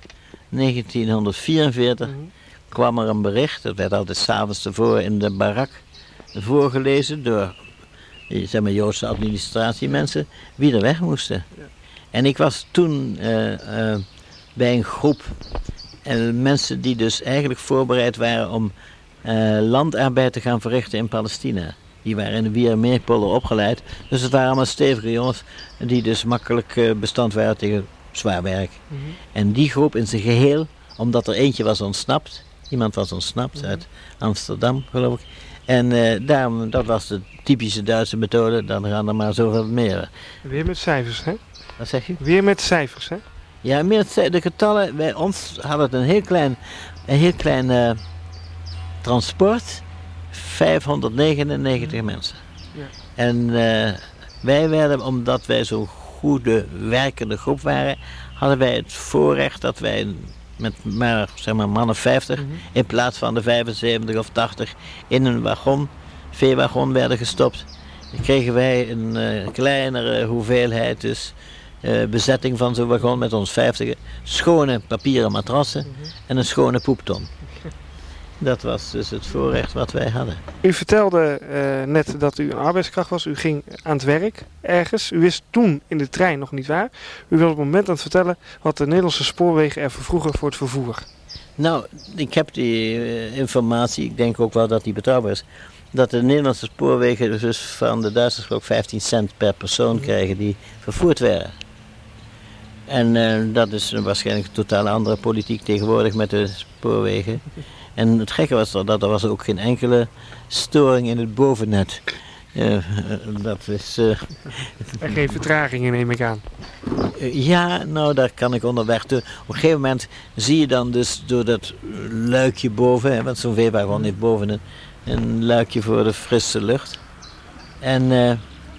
negentienhonderdvierenveertig. Mm-hmm. Kwam er een bericht, dat werd altijd 's avonds tevoren in de barak voorgelezen door, zeg maar, Joodse administratiemensen, wie er weg moesten. Ja. En ik was toen uh, uh, bij een groep uh, mensen die dus eigenlijk voorbereid waren om uh, landarbeid te gaan verrichten in Palestina. Die waren in de Wiermeerpolder opgeleid, dus het waren allemaal stevige jongens die dus makkelijk uh, bestand waren tegen zwaar werk. Mm-hmm. En die groep in zijn geheel, omdat er eentje was ontsnapt, iemand was ontsnapt mm-hmm. uit Amsterdam, geloof ik. En uh, daarom, dat was de typische Duitse methode, dan gaan er maar zoveel meer. Weer met cijfers, hè? Wat zeg je? Weer met cijfers, hè? Ja, meer de getallen, bij ons hadden het een heel klein, een heel klein uh, transport, vijfhonderdnegenennegentig mensen. Ja. En uh, wij werden, omdat wij zo'n goede werkende groep waren, hadden wij het voorrecht dat wij met maar, zeg maar mannen vijftig, mm-hmm. in plaats van de vijfenzeventig of tachtig in een wagon, veewagon werden gestopt. Dan kregen wij een uh, kleinere hoeveelheid, dus uh, bezetting van zo'n wagon met ons vijftigen, schone papieren matrassen mm-hmm. en een schone poepton. Dat was dus het voorrecht wat wij hadden. U vertelde uh, net dat u een arbeidskracht was. U ging aan het werk ergens. U wist toen in de trein nog niet waar. U wilde op het moment aan het vertellen wat de Nederlandse spoorwegen er vervroegen voor het vervoer. Nou, ik heb die uh, informatie. Ik denk ook wel dat die betrouwbaar is. Dat de Nederlandse spoorwegen dus van de Duitsers ook vijftien cent per persoon krijgen die vervoerd werden. En uh, dat is waarschijnlijk een totaal andere politiek tegenwoordig met de spoorwegen. En het gekke was dat er was ook geen enkele storing in het bovennet. Uh, dat is... Uh, en geen vertragingen, neem ik aan. Uh, ja, nou daar kan ik onderweg toe. Op een gegeven moment zie je dan dus door dat luikje boven, hè, want zo'n veewagon heeft boven een, een luikje voor de frisse lucht. En uh,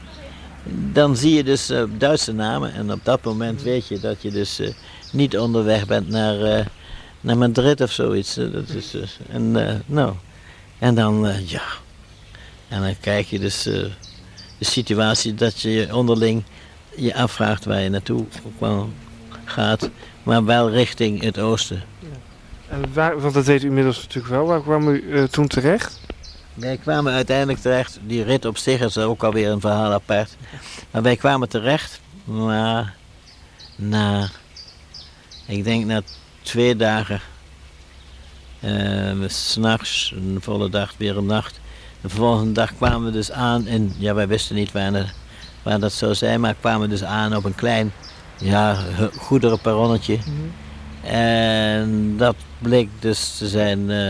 dan zie je dus uh, Duitse namen en op dat moment weet je dat je dus uh, niet onderweg bent naar... Uh, naar Madrid of zoiets. Dat is dus, en, uh, nou, en dan, uh, ja. En dan krijg je dus uh, de situatie dat je onderling je afvraagt waar je naartoe gaat. Maar wel richting het oosten. Ja. En waar, want dat weet u inmiddels natuurlijk wel. Waar kwam u uh, toen terecht? Wij kwamen uiteindelijk terecht. Die rit op zich is ook alweer een verhaal apart. Maar wij kwamen terecht. Maar na, ik denk na twee dagen, uh, s'nachts, een volle dag, weer een nacht. De volgende dag kwamen we dus aan en ja, wij wisten niet waar, de, waar dat zou zijn, maar kwamen we dus aan op een klein, ja, goederenperronnetje. Mm-hmm. En dat bleek dus te zijn uh,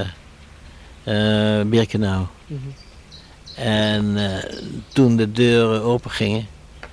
uh, Birkenau. Mm-hmm. En uh, toen de deuren open gingen,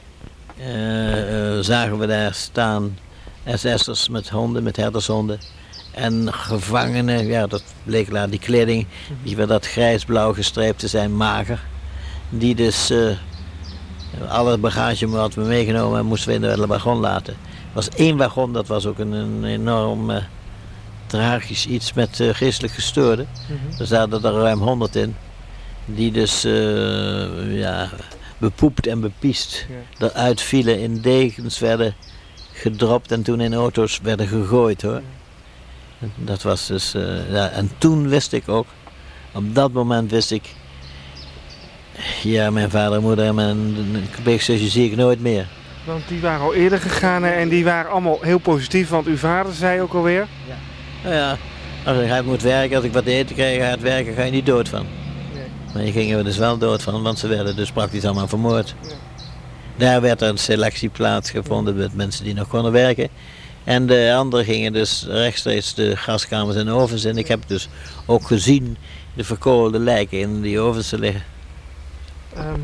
uh, uh, zagen we daar staan S S'ers met honden, met herdershonden. En gevangenen, ja dat bleek later, die kleding, die werd dat grijsblauw gestreept te zijn, mager. Die dus, uh, alle bagage wat we meegenomen moesten we in de wagon laten. was één wagon, dat was ook een, een enorm uh, tragisch iets met uh, geestelijk gestoorden. Mm-hmm. Er zaten er ruim honderd in, die dus uh, ja, bepoept en bepiest ja. eruit vielen, in degens werden gedropt en toen in auto's werden gegooid hoor. Ja. Dat was dus, uh, ja, en toen wist ik ook, op dat moment wist ik, ja, mijn vader en moeder en mijn pleegzusje zie ik nooit meer. Want die waren al eerder gegaan en die waren allemaal heel positief, want uw vader zei ook alweer. Ja. Nou ja, als ik hard moet werken, als ik wat te eten krijg, hard werken, ga je niet dood van. Nee. Maar je ging er dus wel dood van, want ze werden dus praktisch allemaal vermoord. Ja. Daar werd er een selectie plaatsgevonden met mensen die nog konden werken. En de anderen gingen dus rechtstreeks de gaskamers en ovens in. Ik heb dus ook gezien de verkoolde lijken in die ovens te liggen. Um,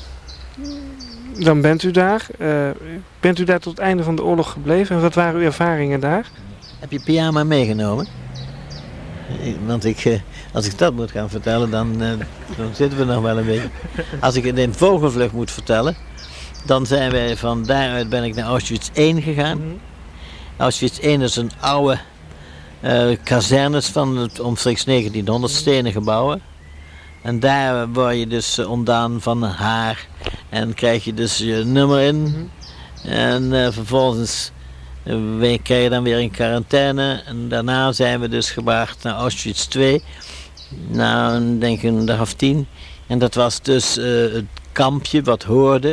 dan bent u daar. Uh, bent u daar tot het einde van de oorlog gebleven? En wat waren uw ervaringen daar? Heb je pyjama meegenomen? Want ik, uh, als ik dat moet gaan vertellen, dan, uh, dan zitten we nog wel een beetje. Als ik het in vogelvlucht moet vertellen, dan zijn wij van daaruit ben ik naar Auschwitz één gegaan. Mm-hmm. Auschwitz één is een oude uh, kazernes van het omstreeks negentienhonderd stenen gebouwen. En daar word je dus ontdaan van haar en krijg je dus je nummer in. Mm-hmm. En uh, vervolgens uh, krijg je dan weer in quarantaine. En daarna zijn we dus gebracht naar Auschwitz twee. Nou, denk ik een dag of tien. En dat was dus uh, het kampje wat hoorde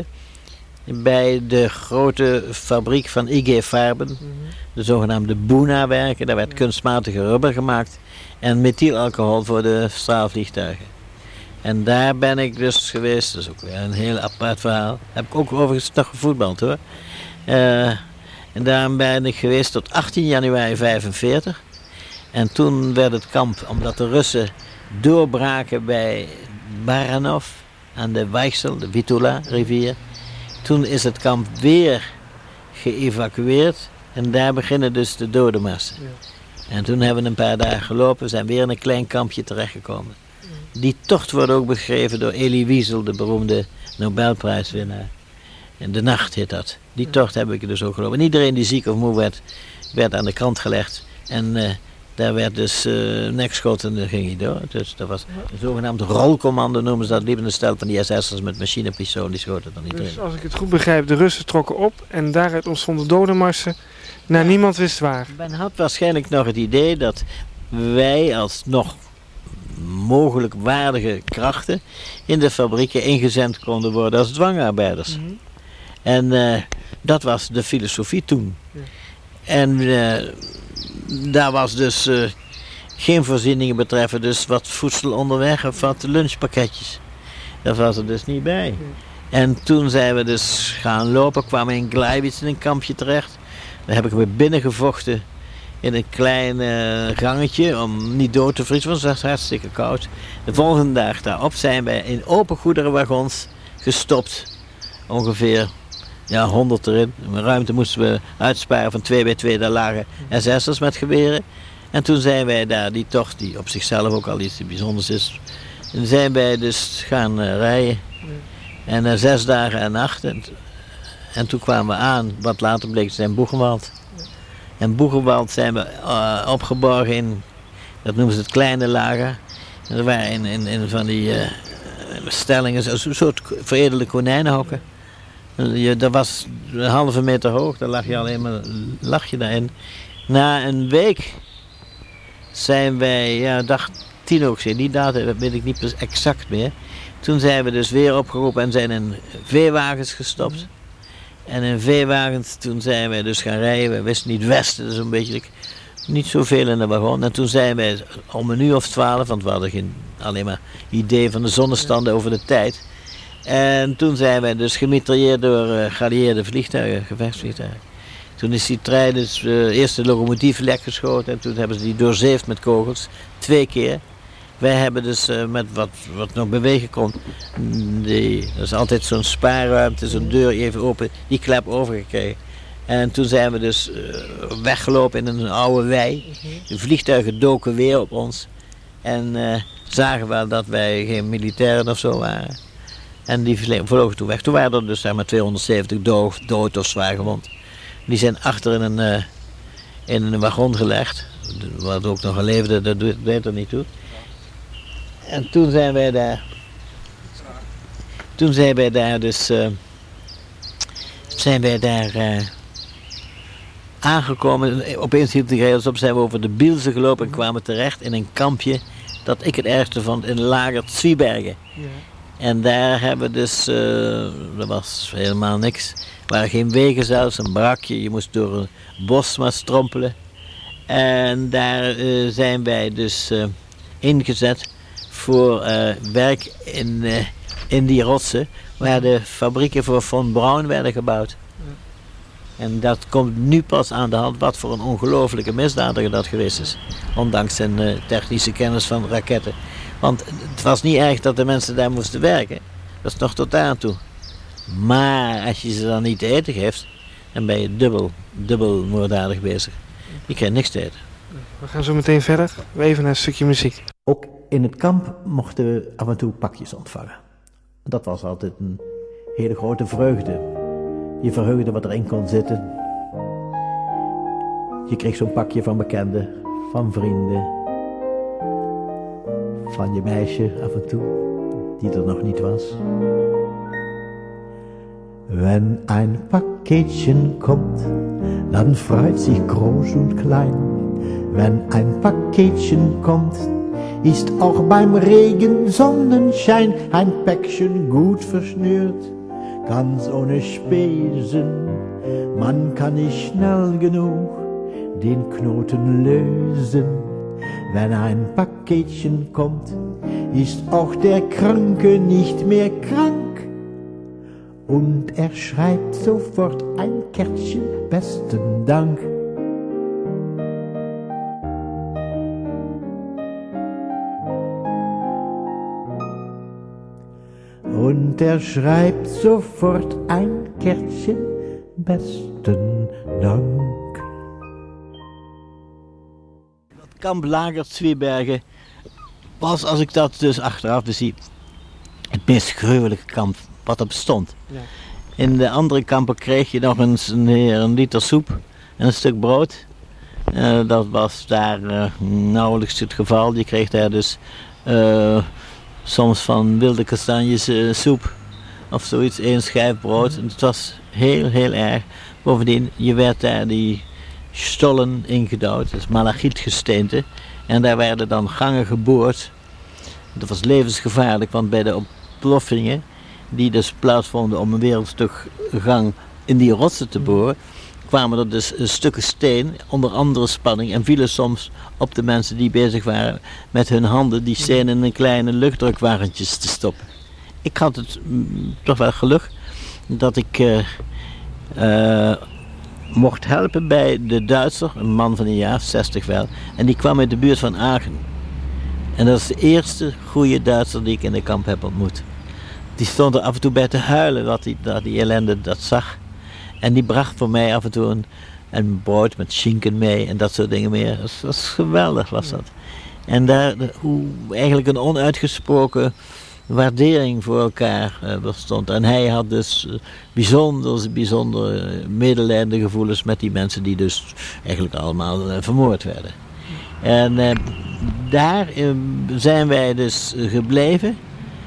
bij de grote fabriek van I G Farben. Mm-hmm. De zogenaamde Buna-werken. Daar werd kunstmatige rubber gemaakt. En methylalcohol voor de straalvliegtuigen. En daar ben ik dus geweest, dat is ook weer een heel apart verhaal. Heb ik ook overigens nog gevoetbald hoor. Uh, en daar ben ik geweest tot achttien januari vijfenveertig. En toen werd het kamp, omdat de Russen doorbraken bij Baranov aan de Weichsel, de Vistula rivier. Toen is het kamp weer geëvacueerd en daar beginnen dus de dodenmarsen. Ja. En toen hebben we een paar dagen gelopen, we zijn weer in een klein kampje terechtgekomen. Die tocht wordt ook beschreven door Elie Wiesel, de beroemde Nobelprijswinnaar. En de nacht heet dat. Die tocht heb ik dus ook gelopen. En iedereen die ziek of moe werd, werd aan de kant gelegd. En uh, daar werd dus uh, nekschot en dan ging hij door. Dus dat was een zogenaamd rolcommando noemen ze dat. Liepen een stel van die S S'ers met machinepistool, die schoten dan iedereen. Dus als ik het goed begrijp, de Russen trokken op en daaruit ontstonden dodenmarsen naar ja. niemand wist waar. Men had waarschijnlijk nog het idee dat wij als nog mogelijk waardige krachten in de fabrieken ingezend konden worden als dwangarbeiders. Mm-hmm. En uh, dat was de filosofie toen. Ja. En uh, daar was dus uh, geen voorzieningen betreffen, dus wat voedsel onderweg of wat lunchpakketjes. Dat was er dus niet bij. Ja. En toen zijn we dus gaan lopen, kwamen in Gleiwitz in een kampje terecht. Daar heb ik me binnengevochten in een klein uh, gangetje om niet dood te vriezen, want het was hartstikke koud. De volgende dag daarop zijn wij in open goederenwagons gestopt. Ongeveer ja, honderd erin. De ruimte moesten we uitsparen van twee bij twee. Daar lagen S S'ers met geweren. En toen zijn wij daar, die tocht, die op zichzelf ook al iets bijzonders is, en zijn wij dus gaan uh, rijden. En uh, zes dagen en nachten. En, en toen kwamen we aan, wat later bleek te zijn Boegenwald. En Boegenwald zijn we uh, opgeborgen in, dat noemen ze het kleine lager. En er waren in, in, in van die uh, stellingen, zo'n soort veredelde konijnenhokken. Je, dat was een halve meter hoog, daar lag je alleen maar, lag je daarin. Na een week zijn wij, ja, dag tien ook, die data dat weet ik niet exact meer. Toen zijn we dus weer opgeroepen en zijn in veewagens gestopt. En in veewagens, toen zijn wij dus gaan rijden. We wisten niet westen, dus een beetje niet zoveel in de wagon. En toen zijn wij om een uur of twaalf, want we hadden geen alleen maar idee van de zonnestanden over de tijd. En toen zijn wij dus gemitrailleerd door uh, geallieerde vliegtuigen, gevechtsvliegtuigen. Toen is die trein dus uh, eerst de locomotief lek geschoten en toen hebben ze die doorzeefd met kogels, twee keer. Wij hebben dus uh, met wat, wat nog bewegen kon, die, er is altijd zo'n spaarruimte, zo'n deur even open, die klep overgekregen. En toen zijn we dus uh, weggelopen in een oude wei. De vliegtuigen doken weer op ons. En uh, zagen wel dat wij geen militairen of zo waren. En die vlogen toen weg. Toen waren er dus zeg maar tweehonderdzeventig dood, dood of zwaar gewond. Die zijn achter in een, uh, in een wagon gelegd. Wat ook nog leefde, dat deed er niet toe. En toen zijn wij daar... Toen zijn wij daar dus... Uh, zijn wij daar... Uh, aangekomen. Opeens hield de rails op, zijn we over de Bielse gelopen en kwamen terecht in een kampje dat ik het ergste vond in Lager Zwiebergen. Ja. En daar hebben we dus, uh, er was helemaal niks. Er waren geen wegen zelfs, een brakje, je moest door een bos maar strompelen. En daar uh, zijn wij dus uh, ingezet voor uh, werk in, uh, in die rotsen, waar de fabrieken voor Von Braun werden gebouwd. En dat komt nu pas aan de hand wat voor een ongelofelijke misdadiger dat geweest is. Ondanks zijn uh, technische kennis van raketten. Want het was niet erg dat de mensen daar moesten werken. Dat is nog tot aan toe. Maar als je ze dan niet te eten geeft, dan ben je dubbel, dubbel moorddadig bezig. Je krijgt niks te eten. We gaan zo meteen verder. We even naar een stukje muziek. Ook in het kamp mochten we af en toe pakjes ontvangen. Dat was altijd een hele grote vreugde. Je verheugde wat erin kon zitten. Je kreeg zo'n pakje van bekenden, van vrienden, van je meisje af en toe, die er nog niet was. Wenn ein Paketchen kommt, dann freut sich groß und klein. Wenn ein Paketchen kommt, ist auch beim Regen Sonnenschein ein Päckchen gut verschnürt. Ganz ohne Spesen, man kann nicht schnell genug den Knoten lösen. Wenn ein Paketchen kommt, ist auch der Kranke nicht mehr krank. Und er schreibt sofort ein Kärtchen, besten Dank. Und er schreibt sofort ein Kärtchen, besten Dank. Het kamp Lager Zwiebergen was, als ik dat dus achteraf bezie, het meest gruwelijke kamp wat er bestond. Ja. In de andere kampen kreeg je nog eens een, een liter soep en een stuk brood. Uh, dat was daar uh, nauwelijks het geval. Je kreeg daar dus... Uh, soms van wilde kastanjes uh, soep of zoiets, één schijf brood. En het was heel, heel erg. Bovendien, je werd daar die stollen ingedouwd, dus malachietgesteente. En daar werden dan gangen geboord. Dat was levensgevaarlijk, want bij de ontploffingen, die dus plaatsvonden om een wereldstuk gang in die rotsen te boren, kwamen er dus stukken steen onder andere spanning en vielen soms op de mensen die bezig waren met hun handen die steen in een kleine luchtdrukwagentjes te stoppen. Ik had het mm, toch wel geluk dat ik uh, uh, mocht helpen bij de Duitser, een man van een jaar, zestig wel, en die kwam uit de buurt van Aachen. En dat is de eerste goede Duitser die ik in de kamp heb ontmoet. Die stond er af en toe bij te huilen dat die, dat die ellende dat zag. En die bracht voor mij af en toe een, een brood met schinken mee en dat soort dingen meer. Dat was, dat was geweldig, was dat. En daar, hoe eigenlijk een onuitgesproken waardering voor elkaar uh, bestond. En hij had dus uh, bijzonder, bijzonder uh, medelijdende gevoelens met die mensen die dus eigenlijk allemaal uh, vermoord werden. En uh, daar uh, zijn wij dus uh, gebleven.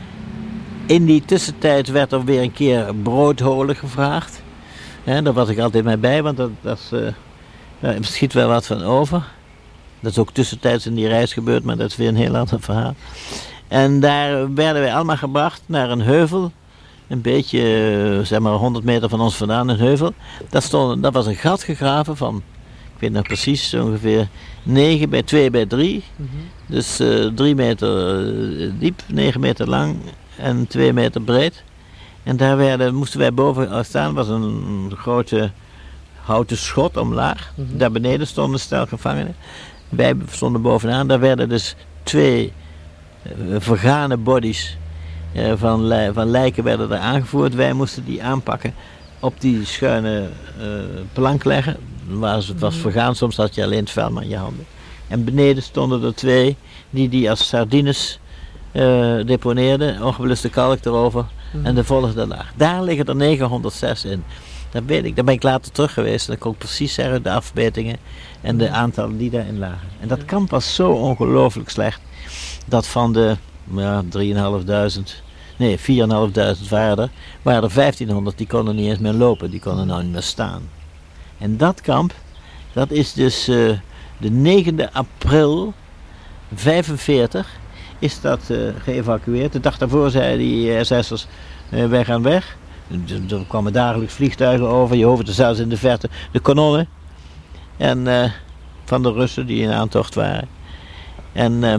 In die tussentijd werd er weer een keer broodholen gevraagd. Ja, daar was ik altijd mee bij, want dat, dat is, uh, daar schiet wel wat van over. Dat is ook tussentijds in die reis gebeurd, maar dat is weer een heel ander verhaal. En daar werden wij allemaal gebracht naar een heuvel. Een beetje, uh, zeg maar honderd meter van ons vandaan, een heuvel. Daar, stond, daar was een gat gegraven van, ik weet nog precies, ongeveer negen bij twee bij drie. Mm-hmm. Dus uh, drie meter uh, diep, negen meter lang en twee meter breed. En daar werden, moesten wij boven staan, was een grote houten schot omlaag. Mm-hmm. Daar beneden stonden een stel gevangenen. Wij stonden bovenaan, daar werden dus twee uh, vergane bodies uh, van, li- van lijken werden er aangevoerd. Wij moesten die aanpakken, op die schuine uh, plank leggen. Waar het was vergaan, soms had je alleen het vel maar in je handen. En beneden stonden er twee die die als sardines uh, deponeerden, ongebeluste kalk erover. Mm-hmm. En de volgende laag. Daar liggen er negenhonderdzes in. Dat weet ik. Daar ben ik later terug geweest. Dan kon ik precies zeggen de afmetingen en de aantallen die daarin lagen. En dat kamp was zo ongelooflijk slecht. Dat van de ja, drieduizend vijfhonderd, nee vierduizend vijfhonderd waren er, waren er vijftienhonderd die konden niet eens meer lopen. Die konden nou niet meer staan. En dat kamp, dat is dus uh, de negende april vijfenveertig is dat uh, geëvacueerd. De dag daarvoor zeiden die S S'ers, uh, wij gaan weg. Er kwamen dagelijks vliegtuigen over, je hoorde zelfs in de verte de kanonnen en, uh, van de Russen die in aantocht waren. En uh,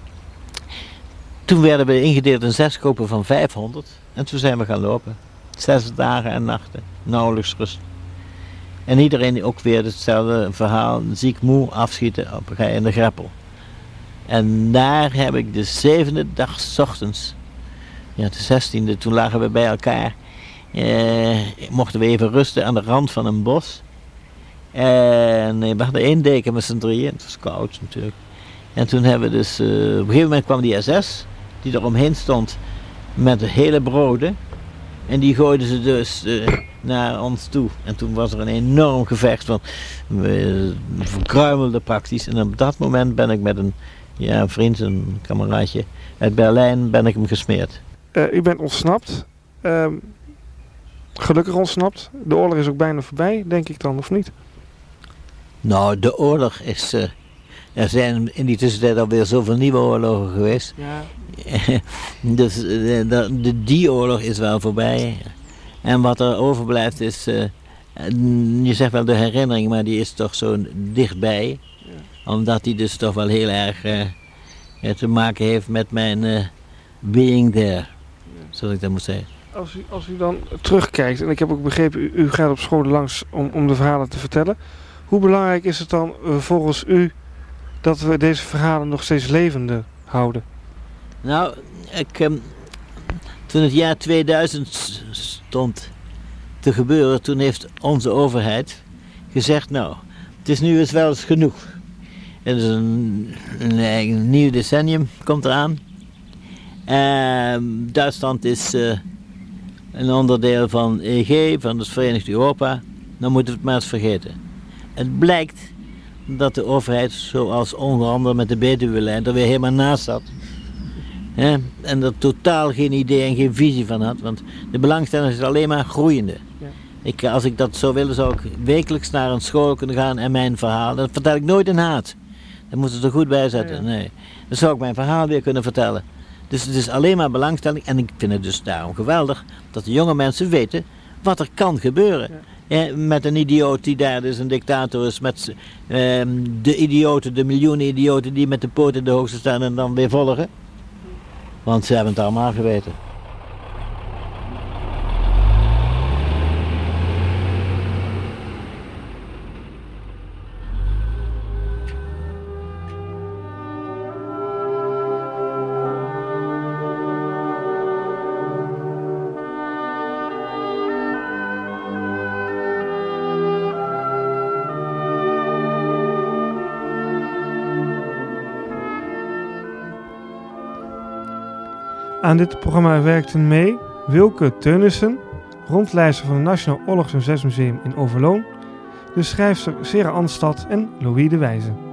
toen werden we ingedeeld in zes groepen van vijfhonderd en toen zijn we gaan lopen. Zes dagen en nachten, nauwelijks rust. En iedereen ook weer hetzelfde verhaal, ziek, moe, afschieten op, in de greppel. En daar heb ik de zevende dag 's ochtends, ja de zestiende, toen lagen we bij elkaar. Eh, mochten we even rusten aan de rand van een bos. En we hadden één deken met z'n drieën, het was koud natuurlijk. En toen hebben we dus, uh, op een gegeven moment kwam die S S, die er omheen stond met hele broden. En die gooiden ze dus uh, naar ons toe. En toen was er een enorm gevecht, van we verkruimelden praktisch. En op dat moment ben ik met een ja, vriend, een kameraadje uit Berlijn, ben ik hem gesmeerd. Uh, u bent ontsnapt. Uh, gelukkig ontsnapt. De oorlog is ook bijna voorbij, denk ik dan, of niet? Nou, de oorlog is... Uh, er zijn in die tussentijd alweer zoveel nieuwe oorlogen geweest. Ja. Dus de, de, de, die oorlog is wel voorbij. En wat er overblijft is... Uh, je zegt wel de herinnering, maar die is toch zo dichtbij. Ja. Omdat die dus toch wel heel erg uh, te maken heeft met mijn uh, being there. Ja. Zoals ik dat moet zeggen. Als u, als u dan terugkijkt, en ik heb ook begrepen, u, u gaat op scholen langs om, om de verhalen te vertellen. Hoe belangrijk is het dan uh, volgens u dat we deze verhalen nog steeds levende houden? Nou, ik, um, toen het jaar tweeduizend stond te gebeuren, toen heeft onze overheid gezegd, nou, het is nu eens wel eens genoeg. Het is een, een, een nieuw decennium, komt eraan. Uh, Duitsland is uh, een onderdeel van E G, van het Verenigd Europa. Dan moeten we het maar eens vergeten. Het blijkt dat de overheid, zoals onder andere met de Betuwe-lijn, er weer helemaal naast zat. Ja, en er totaal geen idee en geen visie van had, want de belangstelling is alleen maar groeiende. Ja. Ik, als ik dat zou willen, zou ik wekelijks naar een school kunnen gaan en mijn verhaal, dat vertel ik nooit in haat. Dat moeten ze er goed bij zetten. Ja, ja. Nee. Dan zou ik mijn verhaal weer kunnen vertellen. Dus het is alleen maar belangstelling en ik vind het dus daarom geweldig dat de jonge mensen weten wat er kan gebeuren. Ja. Ja, met een idioot die daar dus een dictator is, met uh, de idioten, de miljoenen idioten die met de poot in de hoogte staan en dan weer volgen. Want ze hebben het allemaal geweten. Aan dit programma werkten mee Wilke Teunissen, rondleider van het Nationaal Oorlogs- en Verzetsmuseum in Overloon, de schrijfster Sera Anstad en Louis de Wijze.